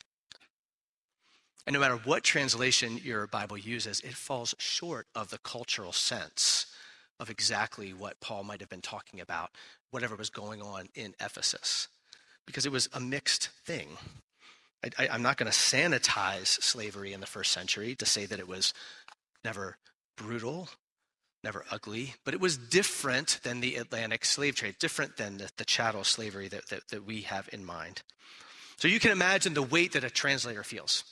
C: And no matter what translation your Bible uses, it falls short of the cultural sense of exactly what Paul might have been talking about, whatever was going on in Ephesus, because it was a mixed thing. I, I, I'm not going to sanitize slavery in the first century to say that it was never brutal, never ugly, but it was different than the Atlantic slave trade, different than the, the chattel slavery that, that, that we have in mind. So you can imagine the weight that a translator feels.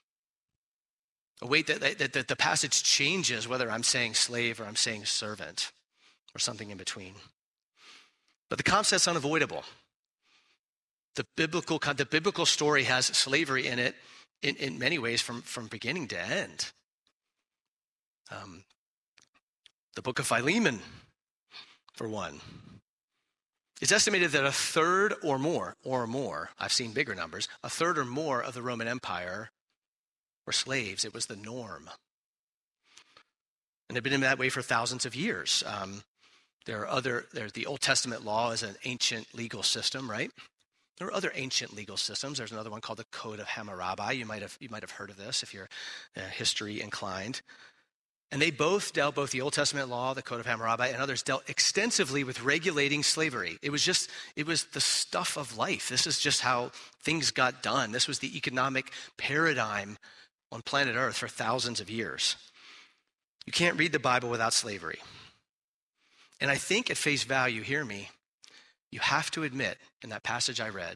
C: A weight that, that, that the passage changes whether I'm saying slave or I'm saying servant or something in between. But the concept's unavoidable. The biblical, the biblical story has slavery in it in, in many ways from, from beginning to end. Um, the book of Philemon for one. It's estimated that a third or more, or more, I've seen bigger numbers, a third or more of the Roman Empire were slaves. It was the norm. And they've been that way for thousands of years. Um, there are other, there's the Old Testament law is an ancient legal system, right? There are other ancient legal systems. There's another one called the Code of Hammurabi. You might have, you might have heard of this if you're uh, history inclined. And they both dealt, both the Old Testament law, the Code of Hammurabi, and others dealt extensively with regulating slavery. It was just, it was the stuff of life. This is just how things got done. This was the economic paradigm on planet Earth for thousands of years. You can't read the Bible without slavery. And I think at face value, hear me, you have to admit in that passage I read,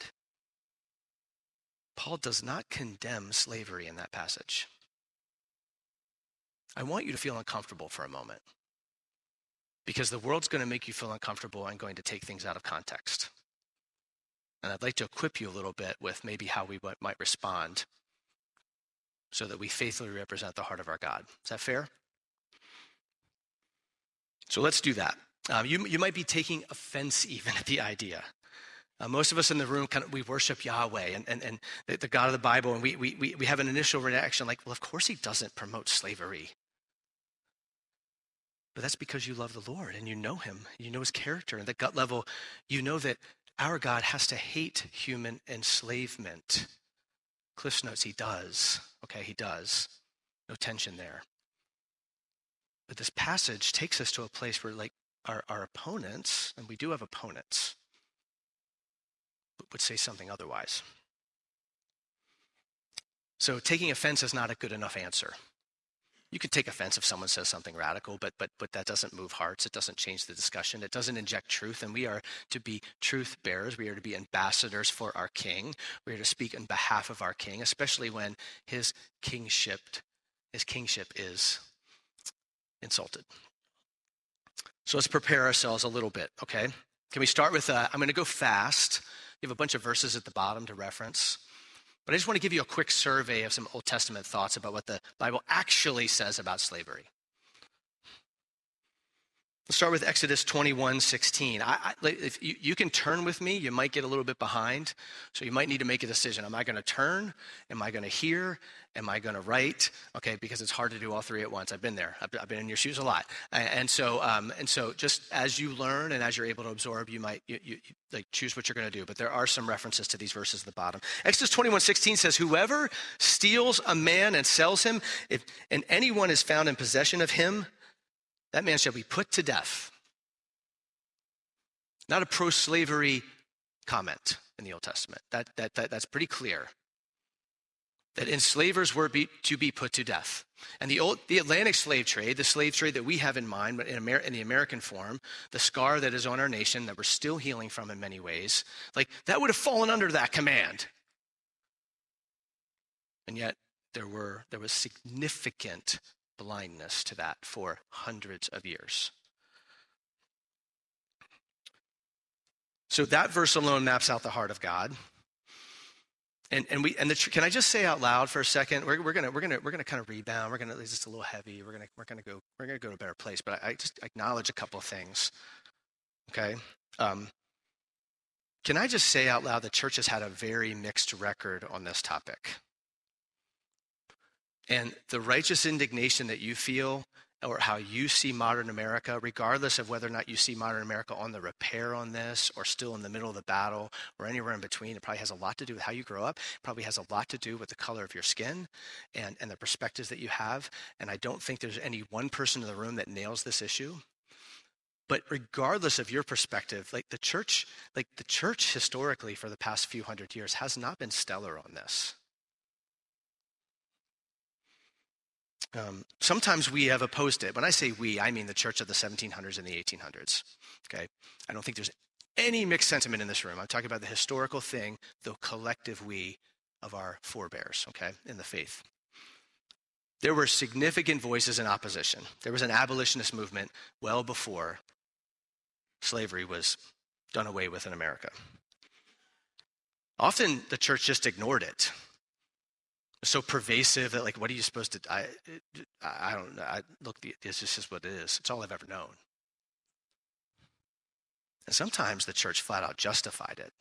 C: Paul does not condemn slavery in that passage. I want you to feel uncomfortable for a moment because the world's going to make you feel uncomfortable and going to take things out of context. And I'd like to equip you a little bit with maybe how we might respond so that we faithfully represent the heart of our God. Is that fair? So let's do that. Um, you, you might be taking offense even at the idea. Uh, most of us in the room, kind of, we worship Yahweh and, and, and the, the God of the Bible, and we, we, we have an initial reaction like, well, of course he doesn't promote slavery. But that's because you love the Lord and you know him, you know his character. And at gut level, you know that our God has to hate human enslavement. Cliff's notes, he does. Okay, he does. No tension there. But this passage takes us to a place where like our, our opponents, and we do have opponents, would say something otherwise. So taking offense is not a good enough answer. You can take offense if someone says something radical, but but but that doesn't move hearts. It doesn't change the discussion. It doesn't inject truth. And we are to be truth bearers. We are to be ambassadors for our King. We are to speak on behalf of our King, especially when his kingship, his kingship is insulted. So let's prepare ourselves a little bit, okay? Can we start with, uh, I'm going to go fast. You have a bunch of verses at the bottom to reference. But I just want to give you a quick survey of some Old Testament thoughts about what the Bible actually says about slavery. Let's start with Exodus twenty-one sixteen. I, I, if you, you can turn with me, you might get a little bit behind. So you might need to make a decision. Am I going to turn? Am I going to hear? Am I going to write? Okay, because it's hard to do all three at once. I've been there. I've, I've been in your shoes a lot. And, and so, um, and so, just as you learn and as you're able to absorb, you might you, you, you, like choose what you're going to do. But there are some references to these verses at the bottom. Exodus twenty-one sixteen says, "Whoever steals a man and sells him, if and anyone is found in possession of him, that man shall be put to death." Not a pro-slavery comment in the Old Testament. That, that, that, that's pretty clear. That enslavers were be, to be put to death. And the old, the Atlantic slave trade, the slave trade that we have in mind, but in, Amer, in the American form, the scar that is on our nation that we're still healing from in many ways, like that would have fallen under that command. And yet there were there was significant blindness to that for hundreds of years. So that verse alone maps out the heart of God. And and we and the can I just say out loud for a second? We're we're gonna we're gonna we're gonna kind of rebound. We're gonna it's just a little heavy. We're gonna we're gonna go we're gonna go to a better place. But I, I just acknowledge a couple of things. Okay. Um, can I just say out loud the church has had a very mixed record on this topic. And the righteous indignation that you feel or how you see modern America, regardless of whether or not you see modern America on the repair on this or still in the middle of the battle or anywhere in between, it probably has a lot to do with how you grow up. It probably has a lot to do with the color of your skin and, and the perspectives that you have. And I don't think there's any one person in the room that nails this issue. But regardless of your perspective, like the church, like the church historically for the past few hundred years has not been stellar on this. Um, sometimes we have opposed it. When I say we, I mean the church of the seventeen hundreds and the eighteen hundreds. Okay, I don't think there's any mixed sentiment in this room. I'm talking about the historical thing, the collective we of our forebears, okay, in the faith. There were significant voices in opposition. There was an abolitionist movement well before slavery was done away with in America. Often the church just ignored it. So pervasive that, like, what are you supposed to, I, I don't know, I, look, this is just what it is. It's all I've ever known. And sometimes the church flat out justified it.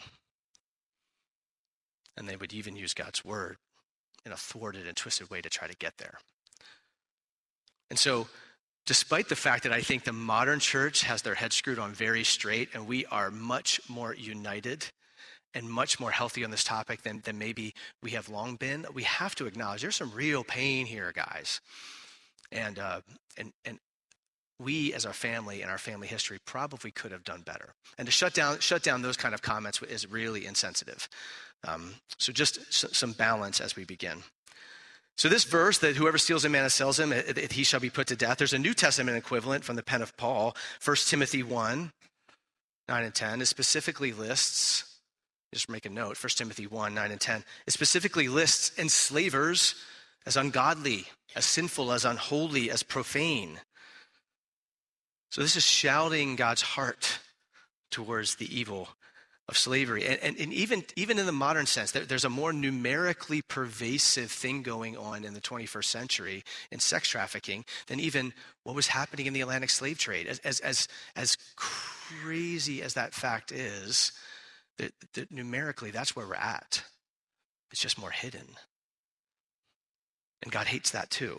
C: And they would even use God's word in a thwarted and twisted way to try to get there. And so, despite the fact that I think the modern church has their head screwed on very straight, and we are much more united and much more healthy on this topic than, than maybe we have long been, we have to acknowledge there's some real pain here, guys. And uh, and and we as our family and our family history probably could have done better. And to shut down shut down those kind of comments is really insensitive. Um, so just s- some balance as we begin. So this verse that whoever steals a man and sells him, it, it, he shall be put to death. There's a New Testament equivalent from the pen of Paul, First Timothy one, nine and ten. It specifically lists, just make a note, First Timothy one, nine and ten. It specifically lists enslavers as ungodly, as sinful, as unholy, as profane. So this is shouting God's heart towards the evil of slavery. And, and, and even, even in the modern sense, there, there's a more numerically pervasive thing going on in the twenty-first century in sex trafficking than even what was happening in the Atlantic slave trade. As, as, as, as crazy as that fact is, that, that numerically, that's where we're at. It's just more hidden. And God hates that too.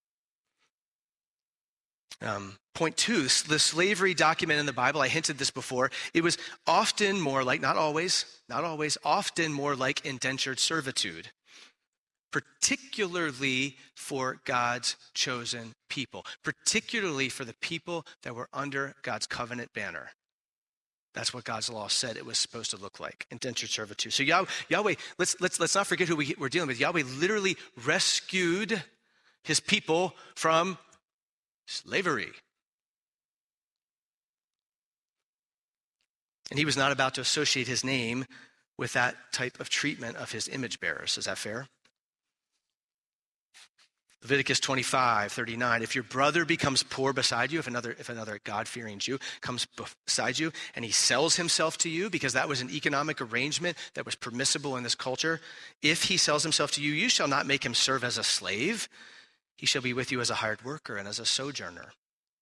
C: Um, point two, the slavery document in the Bible, I hinted this before, it was often more like, not always, not always, often more like indentured servitude, particularly for God's chosen people, particularly for the people that were under God's covenant banner. That's what God's law said it was supposed to look like, indentured servitude. So Yahweh, Yahweh let's, let's, let's not forget who we, we're dealing with. Yahweh literally rescued his people from slavery. And he was not about to associate his name with that type of treatment of his image bearers. Is that fair? Leviticus twenty-five, thirty-nine. If your brother becomes poor beside you, if another, if another God-fearing Jew comes beside you and he sells himself to you, because that was an economic arrangement that was permissible in this culture, if he sells himself to you, you shall not make him serve as a slave. He shall be with you as a hired worker and as a sojourner.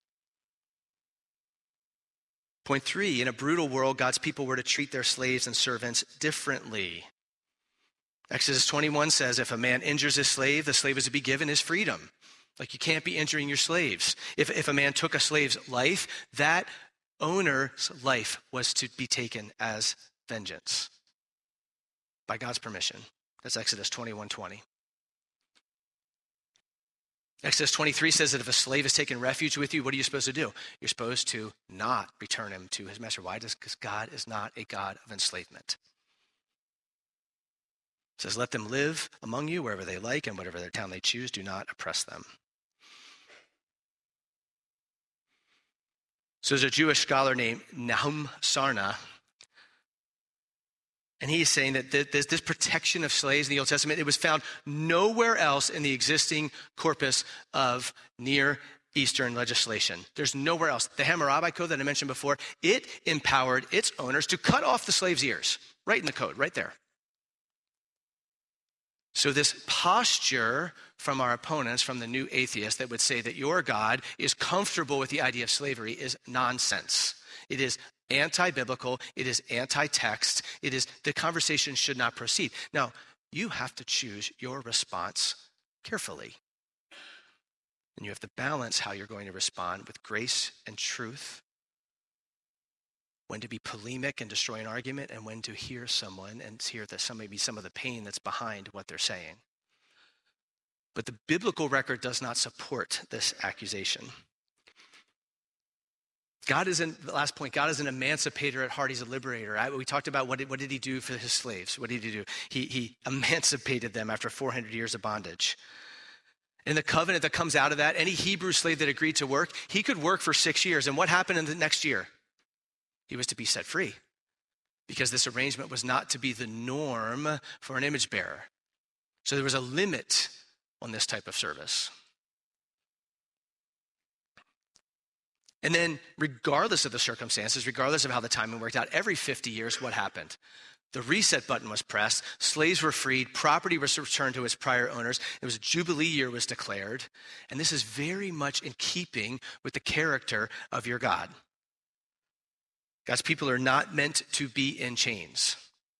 C: Point three, in a brutal world, God's people were to treat their slaves and servants differently. Exodus twenty-one says, if a man injures his slave, the slave is to be given his freedom. Like, you can't be injuring your slaves. If, if a man took a slave's life, that owner's life was to be taken as vengeance by God's permission. That's Exodus twenty-one twenty. Exodus twenty-three says that if a slave has taken refuge with you, what are you supposed to do? You're supposed to not return him to his master. Why? Because God is not a God of enslavement. It says, let them live among you wherever they like and whatever their town they choose. Do not oppress them. So there's a Jewish scholar named Nahum Sarna, and he is saying that this, this protection of slaves in the Old Testament, it was found nowhere else in the existing corpus of Near Eastern legislation. There's nowhere else. The Hammurabi Code that I mentioned before, it empowered its owners to cut off the slave's ears, right in the code, right there. So this posture from our opponents, from the new atheists that would say that your God is comfortable with the idea of slavery is nonsense. It is anti-biblical. It is anti-text. It is, the conversation should not proceed. Now, you have to choose your response carefully. And you have to balance how you're going to respond with grace and truth, when to be polemic and destroy an argument, and when to hear someone and hear that some maybe some of the pain that's behind what they're saying. But the biblical record does not support this accusation. God isn't, the last point, God is an emancipator at heart. He's a liberator. I, we talked about what did, what did he do for his slaves? What did he do? He, he emancipated them after four hundred years of bondage. And the covenant that comes out of that, any Hebrew slave that agreed to work, he could work for six years. And what happened in the next year? He was to be set free, because this arrangement was not to be the norm for an image bearer. So there was a limit on this type of service. And then regardless of the circumstances, regardless of how the timing worked out, every fifty years, what happened? The reset button was pressed, slaves were freed, property was returned to its prior owners, it was a Jubilee year was declared, and this is very much in keeping with the character of your God. God's people are not meant to be in chains.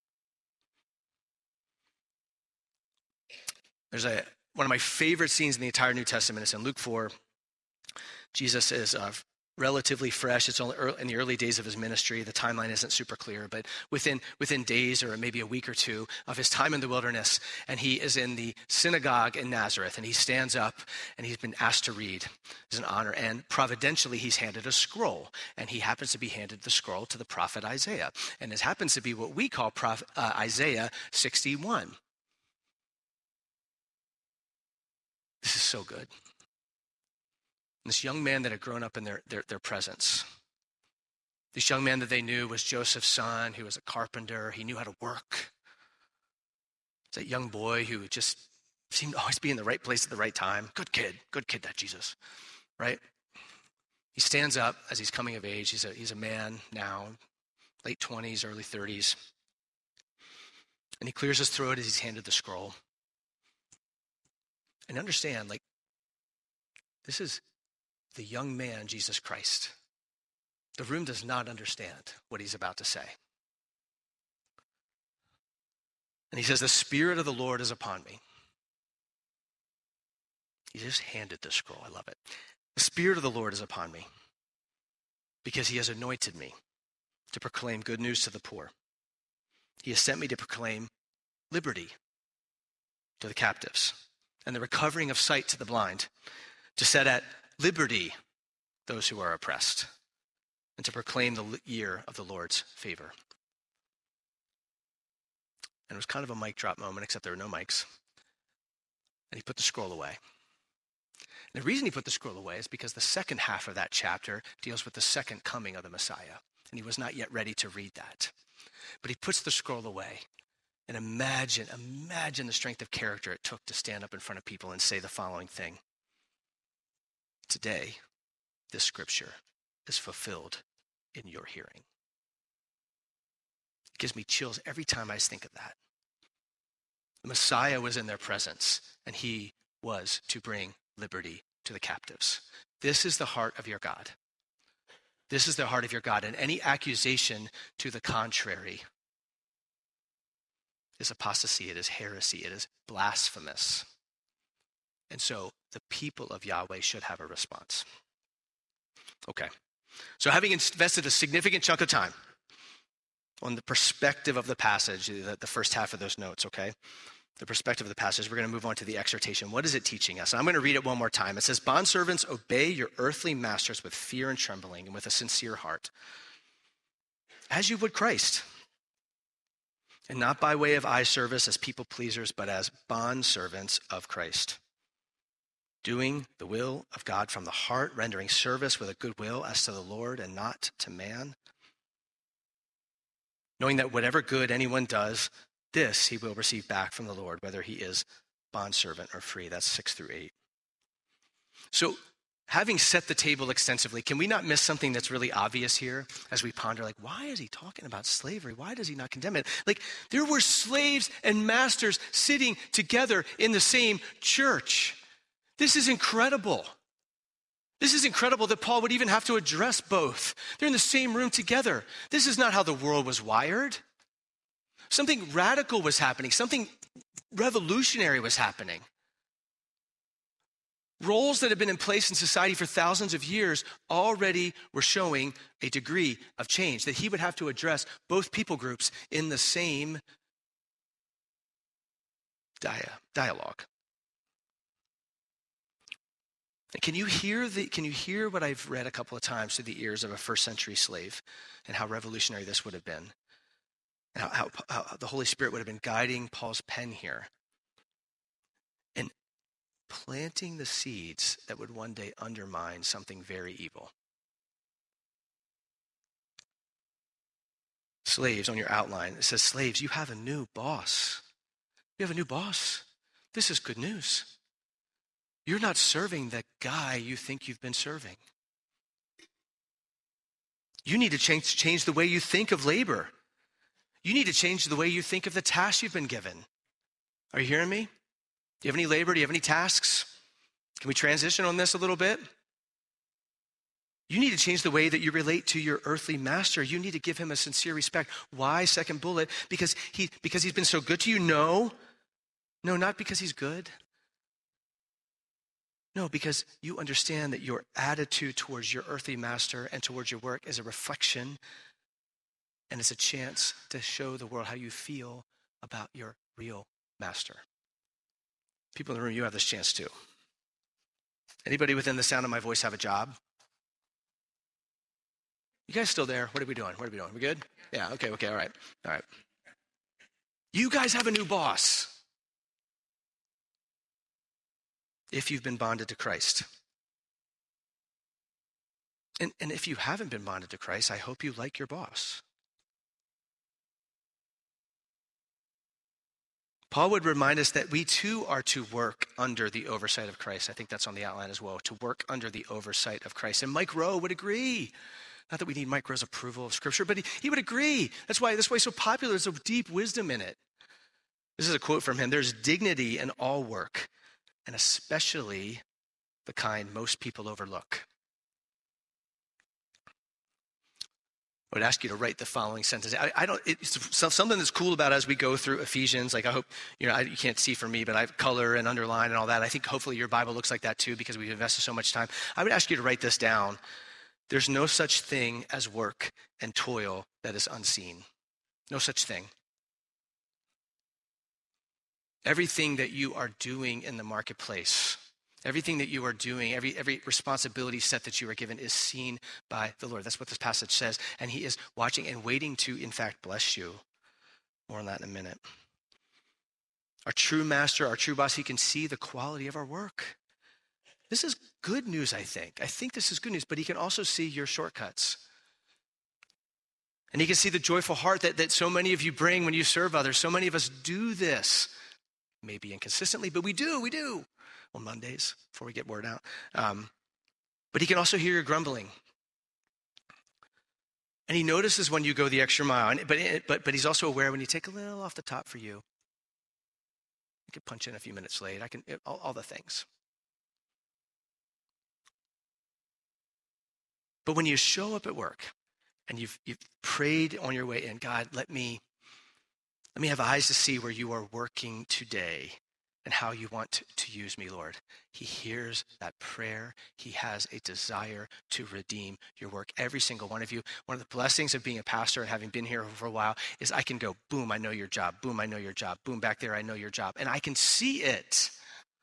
C: There's a one of my favorite scenes in the entire New Testament. It's in Luke four. Jesus is uh, relatively fresh. It's only early, in the early days of his ministry. The timeline isn't super clear, but within within days or maybe a week or two of his time in the wilderness, and he is in the synagogue in Nazareth, and he stands up, and he's been asked to read. It's an honor, and providentially, he's handed a scroll, and he happens to be handed the scroll to the prophet Isaiah, and it happens to be what we call prophet, uh, Isaiah sixty-one. This is so good. This young man that had grown up in their, their, their presence. This young man that they knew was Joseph's son, who was a carpenter. He knew how to work. It's that young boy who just seemed to always be in the right place at the right time. Good kid, good kid, that Jesus, right? He stands up as he's coming of age. He's a, he's a man now, late twenties, early thirties. And he clears his throat as he's handed the scroll. And understand, like, this is the young man, Jesus Christ. The room does not understand what he's about to say. And he says, the Spirit of the Lord is upon me. He just handed the scroll. I love it. The Spirit of the Lord is upon me because he has anointed me to proclaim good news to the poor. He has sent me to proclaim liberty to the captives and the recovering of sight to the blind, to set at liberty those who are oppressed, and to proclaim the year of the Lord's favor. And it was kind of a mic drop moment, except there were no mics. And he put the scroll away. And the reason he put the scroll away is because the second half of that chapter deals with the second coming of the Messiah. And he was not yet ready to read that. But he puts the scroll away. And imagine, imagine the strength of character it took to stand up in front of people and say the following thing. Today, this scripture is fulfilled in your hearing. It gives me chills every time I think of that. The Messiah was in their presence, and he was to bring liberty to the captives. This is the heart of your God. This is the heart of your God, and any accusation to the contrary is apostasy, it is heresy, it is blasphemous. And so the people of Yahweh should have a response. Okay, so having invested a significant chunk of time on the perspective of the passage, the, the first half of those notes, okay? The perspective of the passage, we're going to move on to the exhortation. What is it teaching us? I'm going to read it one more time. It says, bondservants, obey your earthly masters with fear and trembling and with a sincere heart, as you would Christ. And not by way of eye service as people pleasers, but as bondservants of Christ, doing the will of God from the heart, rendering service with a good will as to the Lord and not to man, knowing that whatever good anyone does, this he will receive back from the Lord, whether he is bondservant or free. That's six through eight. So having set the table extensively, can we not miss something that's really obvious here as we ponder, like, why is he talking about slavery? Why does he not condemn it? Like, there were slaves and masters sitting together in the same church. This is incredible. This is incredible that Paul would even have to address both. They're in the same room together. This is not how the world was wired. Something radical was happening. Something revolutionary was happening. Roles that have been in place in society for thousands of years already were showing a degree of change, that he would have to address both people groups in the same dia- dialogue. And can you hear the? Can you hear what I've read a couple of times through the ears of a first century slave, and how revolutionary this would have been, and how, how, how the Holy Spirit would have been guiding Paul's pen here, and planting the seeds that would one day undermine something very evil. Slaves, on your outline, it says, slaves, you have a new boss. You have a new boss. This is good news. You're not serving the guy you think you've been serving. You need to change, change the way you think of labor. You need to change the way you think of the tasks you've been given. Are you hearing me? Do you have any labor? Do you have any tasks? Can we transition on this a little bit? You need to change the way that you relate to your earthly master. You need to give him a sincere respect. Why? Second bullet, because he because he's been so good to you? No. No, not because he's good. No, because you understand that your attitude towards your earthly master and towards your work is a reflection, and it's a chance to show the world how you feel about your real master. People in the room, you have this chance too. Anybody within the sound of my voice have a job? You guys still there? What are we doing? What are we doing? We good? Yeah, okay, okay, all right. All right. You guys have a new boss if you've been bonded to Christ. And, and if you haven't been bonded to Christ, I hope you like your boss. Paul would remind us that we too are to work under the oversight of Christ. I think that's on the outline as well, to work under the oversight of Christ. And Mike Rowe would agree. Not that we need Mike Rowe's approval of Scripture, but he, he would agree. That's why this way so popular. There's a deep wisdom in it. This is a quote from him. There's dignity in all work, and especially the kind most people overlook. I would ask you to write the following sentence. I, I don't. It's something that's cool about as we go through Ephesians. Like I hope you know. I, you can't see from me, but I have color and underline and all that. I think hopefully your Bible looks like that too, because we've invested so much time. I would ask you to write this down. There's no such thing as work and toil that is unseen. No such thing. Everything that you are doing in the marketplace, everything that you are doing, every every responsibility set that you are given is seen by the Lord. That's what this passage says. And he is watching and waiting to, in fact, bless you. More on that in a minute. Our true master, our true boss, he can see the quality of our work. This is good news, I think. I think this is good news, but he can also see your shortcuts. And he can see the joyful heart that, that so many of you bring when you serve others. So many of us do this, maybe inconsistently, but we do, we do. On Mondays, before we get word out. Um, but he can also hear your grumbling. And he notices when you go the extra mile, and, but, but, but he's also aware when you take a little off the top for you. I could punch in a few minutes late. I can, all, all the things. But when you show up at work and you've, you've prayed on your way in, God, let me, let me have eyes to see where you are working today and how you want to, to use me, Lord. He hears that prayer. He has a desire to redeem your work. Every single one of you. One of the blessings of being a pastor and having been here for a while is I can go, boom, I know your job. Boom, I know your job. Boom, back there, I know your job. And I can see it.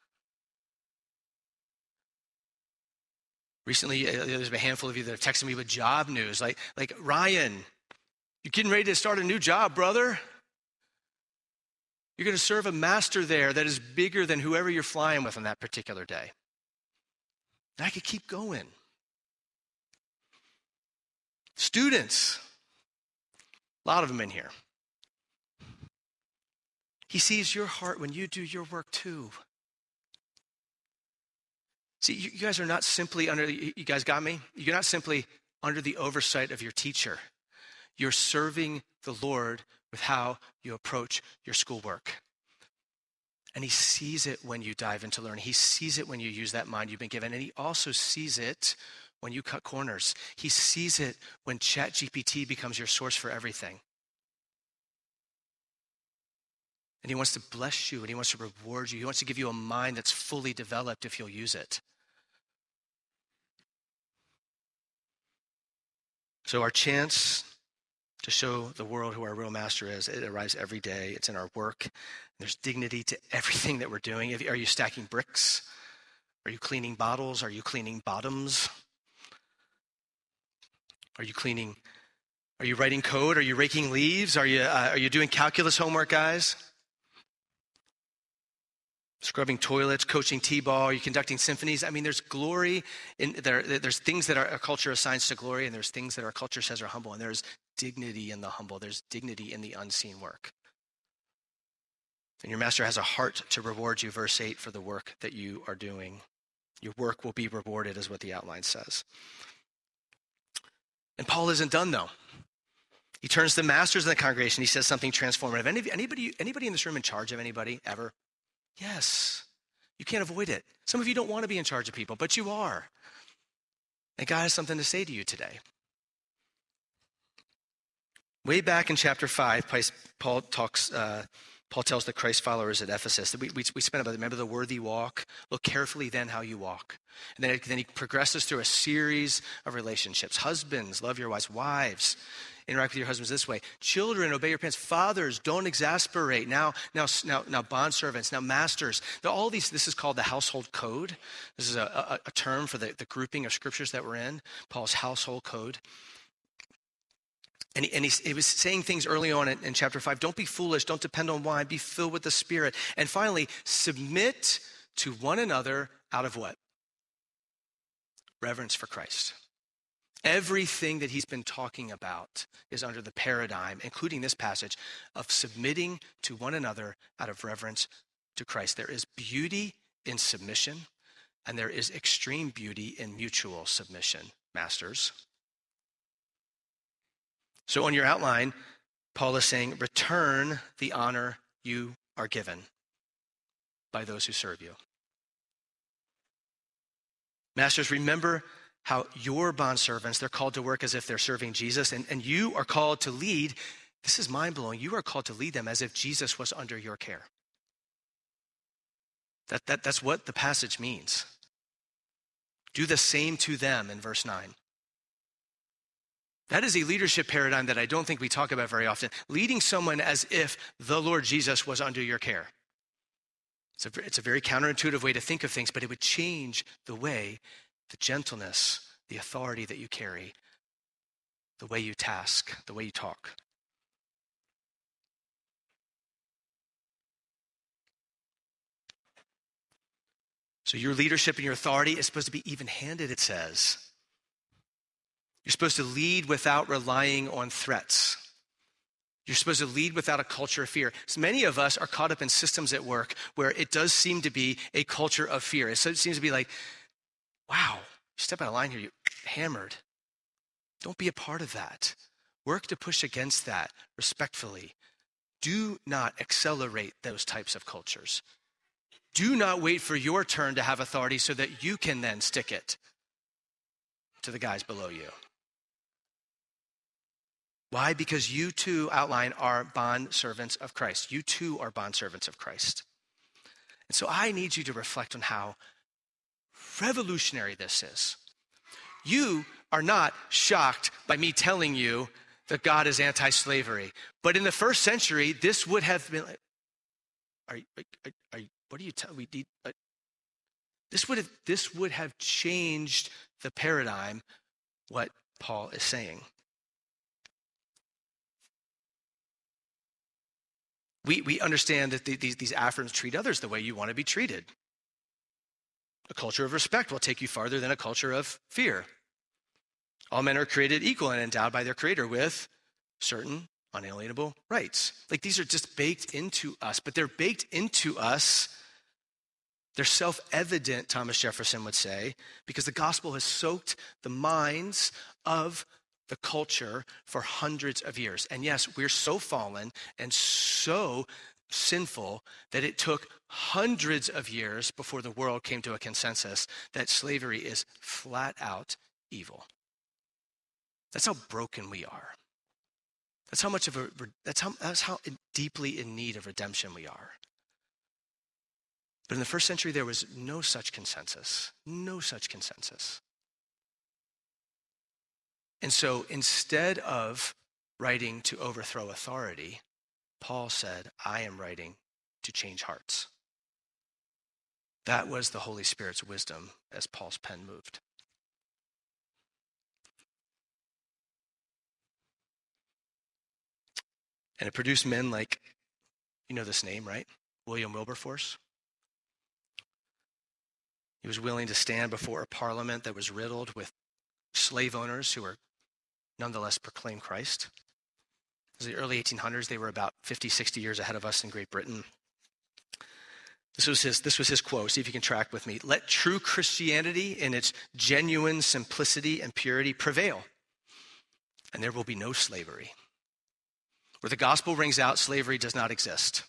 C: Recently, there's been a handful of you that have texted me with job news. Like, like Ryan, you're getting ready to start a new job, brother. You're going to serve a master there that is bigger than whoever you're flying with on that particular day. And I could keep going. Students, a lot of them in here. He sees your heart when you do your work too. See, you guys are not simply under, you guys got me? You're not simply under the oversight of your teacher. You're serving the Lord with how you approach your schoolwork. And he sees it when you dive into learning. He sees it when you use that mind you've been given. And he also sees it when you cut corners. He sees it when ChatGPT becomes your source for everything. And he wants to bless you and he wants to reward you. He wants to give you a mind that's fully developed if you'll use it. So our chance to show the world who our real master is, it arrives every day. It's in our work. There's dignity to everything that we're doing. Are you stacking bricks? Are you cleaning bottles? Are you cleaning bottoms? Are you cleaning, are you writing code? Are you raking leaves? Are you, uh, are you doing calculus homework, guys? Scrubbing toilets, coaching t-ball, are you conducting symphonies? I mean, there's glory, in there. There's things that our, our culture assigns to glory, and there's things that our culture says are humble, and there's dignity in the humble. There's dignity in the unseen work. And your master has a heart to reward you, verse eight, for the work that you are doing. Your work will be rewarded, is what the outline says. And Paul isn't done, though. He turns to the masters in the congregation. He says something transformative. Any, anybody, anybody in this room in charge of anybody, ever? Yes. You can't avoid it. Some of you don't want to be in charge of people, but you are. And God has something to say to you today. Way back in chapter five, Paul talks. Uh, Paul tells the Christ followers at Ephesus that we, we, we spent about, remember the worthy walk? Look carefully then how you walk. And then, then he progresses through a series of relationships. Husbands, love your wives. Wives, interact with your husbands this way. Children, obey your parents. Fathers, don't exasperate. Now, now, now, now bondservants, now masters. All these, this is called the household code. This is a, a, a term for the, the grouping of scriptures that we're in, Paul's household code. And he, and he, he was saying things early on in, in chapter five. Don't be foolish. Don't depend on wine. Be filled with the Spirit. And finally, submit to one another out of what? Reverence for Christ. Everything that he's been talking about is under the paradigm, including this passage, of submitting to one another out of reverence to Christ. There is beauty in submission, and there is extreme beauty in mutual submission, masters. So on your outline, Paul is saying, return the honor you are given by those who serve you. Masters, remember how your bondservants, they're called to work as if they're serving Jesus, and, and you are called to lead. This is mind-blowing. You are called to lead them as if Jesus was under your care. That, that, that's what the passage means. Do the same to them in verse nine. That is a leadership paradigm that I don't think we talk about very often. Leading someone as if the Lord Jesus was under your care. It's a, it's a very counterintuitive way to think of things, but it would change the way, the gentleness, the authority that you carry, the way you task, the way you talk. So your leadership and your authority is supposed to be even-handed, it says. You're supposed to lead without relying on threats. You're supposed to lead without a culture of fear. So many of us are caught up in systems at work where it does seem to be a culture of fear. It seems to be like, wow, you step out of line here, you're hammered. Don't be a part of that. Work to push against that respectfully. Do not accelerate those types of cultures. Do not wait for your turn to have authority so that you can then stick it to the guys below you. Why? Because you too, outline, are bond servants of Christ. You too are bond servants of Christ. And so I need you to reflect on how revolutionary this is. You are not shocked by me telling you that God is anti-slavery. But in the first century, this would have been like, are, are, are, what do you tell we need? Uh, this would have, this would have changed the paradigm, what Paul is saying. We, we understand that the, these, these affirms treat others the way you want to be treated. A culture of respect will take you farther than a culture of fear. All men are created equal and endowed by their Creator with certain unalienable rights. Like these are just baked into us, but they're baked into us. They're self-evident, Thomas Jefferson would say, because the gospel has soaked the minds of the culture for hundreds of years. And yes, we're so fallen and so sinful that it took hundreds of years before the world came to a consensus that slavery is flat out evil. That's how broken we are. That's how much of a, that's how, that's how deeply in need of redemption we are. But in the first century, there was no such consensus, no such consensus. And so instead of writing to overthrow authority, Paul said, I am writing to change hearts. That was the Holy Spirit's wisdom as Paul's pen moved. And it produced men like, you know this name, right? William Wilberforce. He was willing to stand before a parliament that was riddled with slave owners who were nonetheless proclaim Christ. In the early eighteen hundreds, they were about fifty, sixty years ahead of us in Great Britain. This was his, this was his quote. See if you can track with me. Let true Christianity in its genuine simplicity and purity prevail, and there will be no slavery. Where the gospel rings out, slavery does not exist.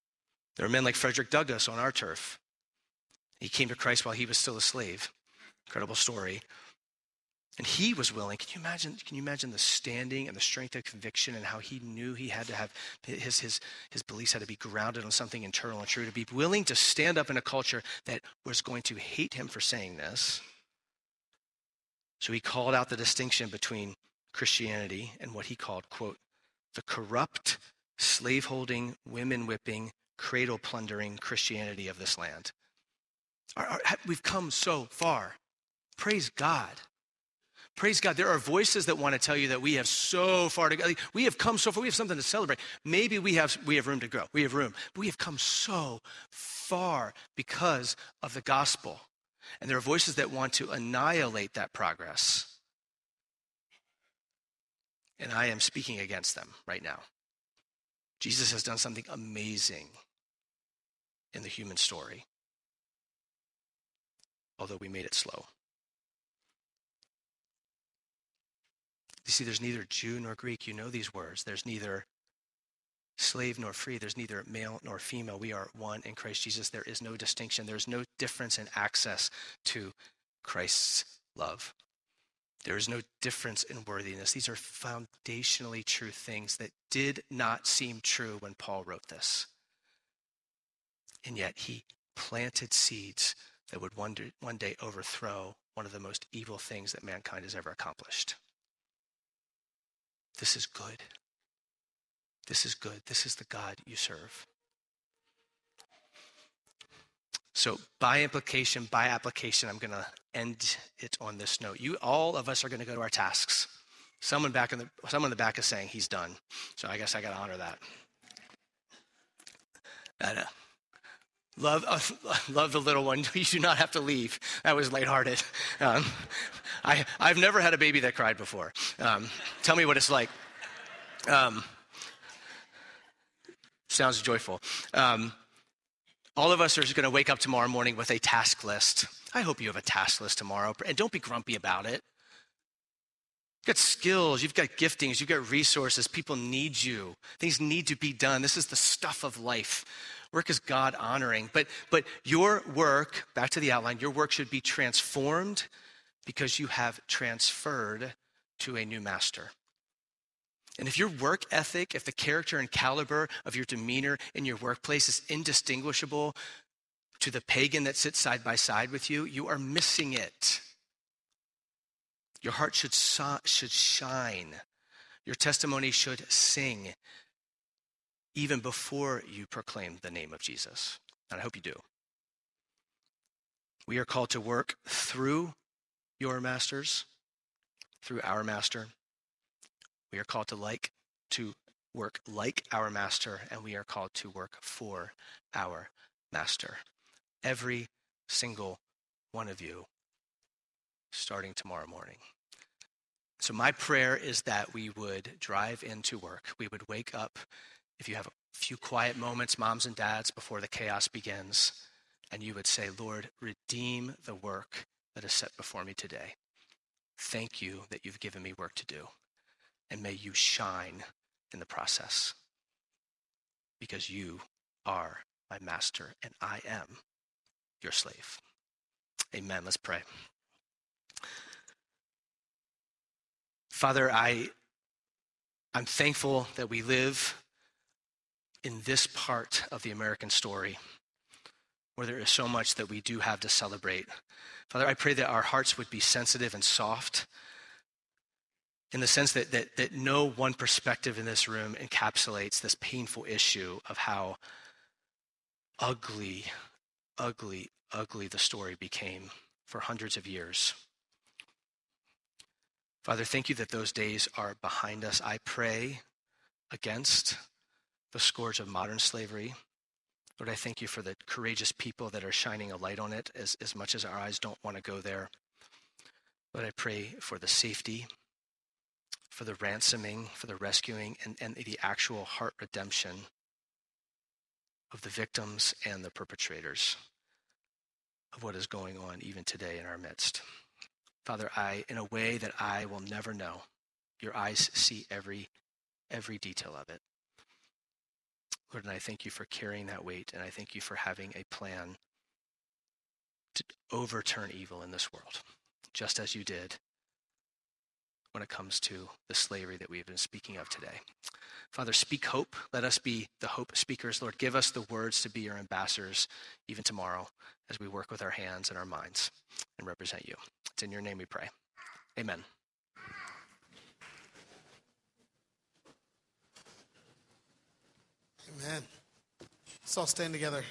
C: There are men like Frederick Douglass on our turf. He came to Christ while he was still a slave. Incredible story. And he was willing. Can you imagine, can you imagine the standing and the strength of conviction and how he knew he had to have, his, his, his beliefs had to be grounded on something internal and true, to be willing to stand up in a culture that was going to hate him for saying this. So he called out the distinction between Christianity and what he called, quote, the corrupt, slave-holding, women-whipping, cradle-plundering Christianity of this land. Our, our, we've come so far. Praise God. Praise God. There are voices that want to tell you that we have so far to go. Like, we have come so far. We have something to celebrate. Maybe we have we have room to grow. We have room. But we have come so far because of the gospel. And there are voices that want to annihilate that progress. And I am speaking against them right now. Jesus has done something amazing in the human story, although we made it slow. You see, there's neither Jew nor Greek. You know these words. There's neither slave nor free. There's neither male nor female. We are one in Christ Jesus. There is no distinction. There's no difference in access to Christ's love. There is no difference in worthiness. These are foundationally true things that did not seem true when Paul wrote this. And yet he planted seeds that would one day, one day overthrow one of the most evil things that mankind has ever accomplished. This is good. This is good. This is the God you serve. So by implication, by application, I'm going to end it on this note. You, all of us are going to go to our tasks. Someone back in the, someone in the back is saying he's done. So I guess I got to honor that. And, uh, love, uh, love the little one. You do not have to leave. That was lighthearted. Um, I, I've never had a baby that cried before. Um, tell me what it's like. Um, sounds joyful. Um, all of us are going to wake up tomorrow morning with a task list. I hope you have a task list tomorrow, and don't be grumpy about it. You've got skills, you've got giftings, you've got resources. People need you. Things need to be done. This is the stuff of life. Work is God honoring. But, but your work, back to the outline, your work should be transformed because you have transferred to a new master. And if your work ethic, if the character and caliber of your demeanor in your workplace is indistinguishable to the pagan that sits side by side with you, you are missing it. Your heart should, so, should shine. Your testimony should sing even before you proclaim the name of Jesus. And I hope you do. We are called to work through your masters, through our master. We are called to like to work like our master, and we are called to work for our master. Every single one of you, starting tomorrow morning. So my prayer is that we would drive into work. We would wake up, if you have a few quiet moments, moms and dads, before the chaos begins, and you would say, Lord, redeem the work that is set before me today. Thank you that you've given me work to do. And may you shine in the process, because you are my master and I am your slave. Amen. Let's pray. Father, I, I'm thankful that we live in this part of the American story where there is so much that we do have to celebrate. Father, I pray that our hearts would be sensitive and soft, in the sense that, that that no one perspective in this room encapsulates this painful issue of how ugly, ugly, ugly the story became for hundreds of years. Father, thank you that those days are behind us. I pray against the scourge of modern slavery. Lord, I thank you for the courageous people that are shining a light on it, as, as much as our eyes don't want to go there. Lord, I pray for the safety, for the ransoming, for the rescuing, and, and the actual heart redemption of the victims and the perpetrators of what is going on even today in our midst. Father, I, in a way that I will never know, your eyes see every, every detail of it. Lord, and I thank you for carrying that weight, and I thank you for having a plan to overturn evil in this world. just as you did when it comes to the slavery that we've been speaking of today. Father, speak hope. Let us be the hope speakers. Lord, give us the words to be your ambassadors even tomorrow as we work with our hands and our minds and represent you. It's in your name we pray. Amen.
A: Amen. Let's all stand together.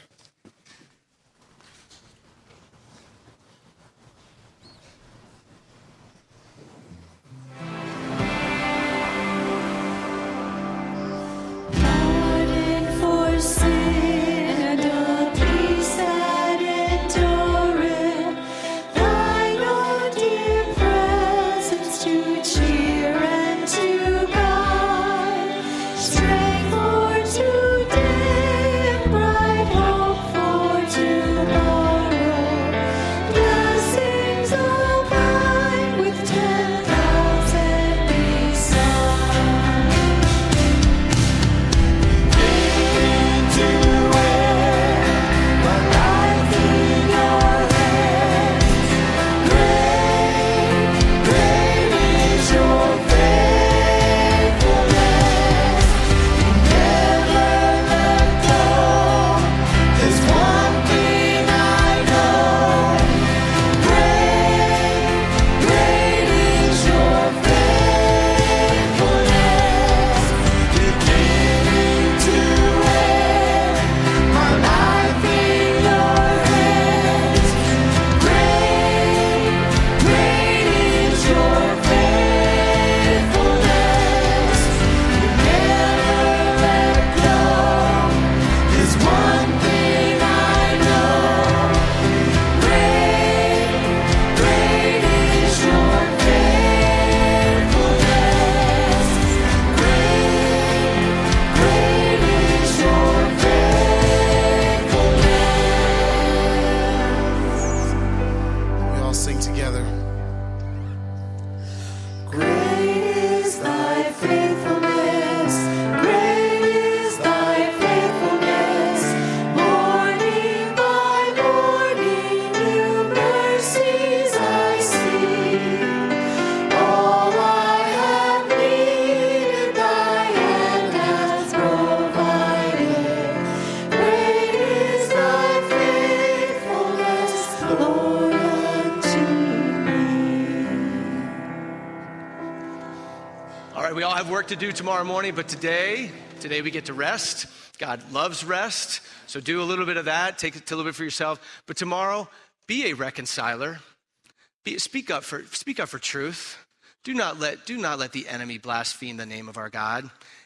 C: To do tomorrow morning, but today, today we get to rest. God loves rest, so do a little bit of that. Take it a little bit for yourself. But tomorrow, be a reconciler. Be, speak up for speak up for truth. Do not let do not let the enemy blaspheme the name of our God.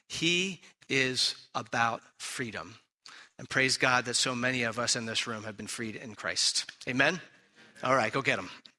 C: He is about freedom, and praise God that so many of us in this room have been freed in Christ. Amen. All right, go get them.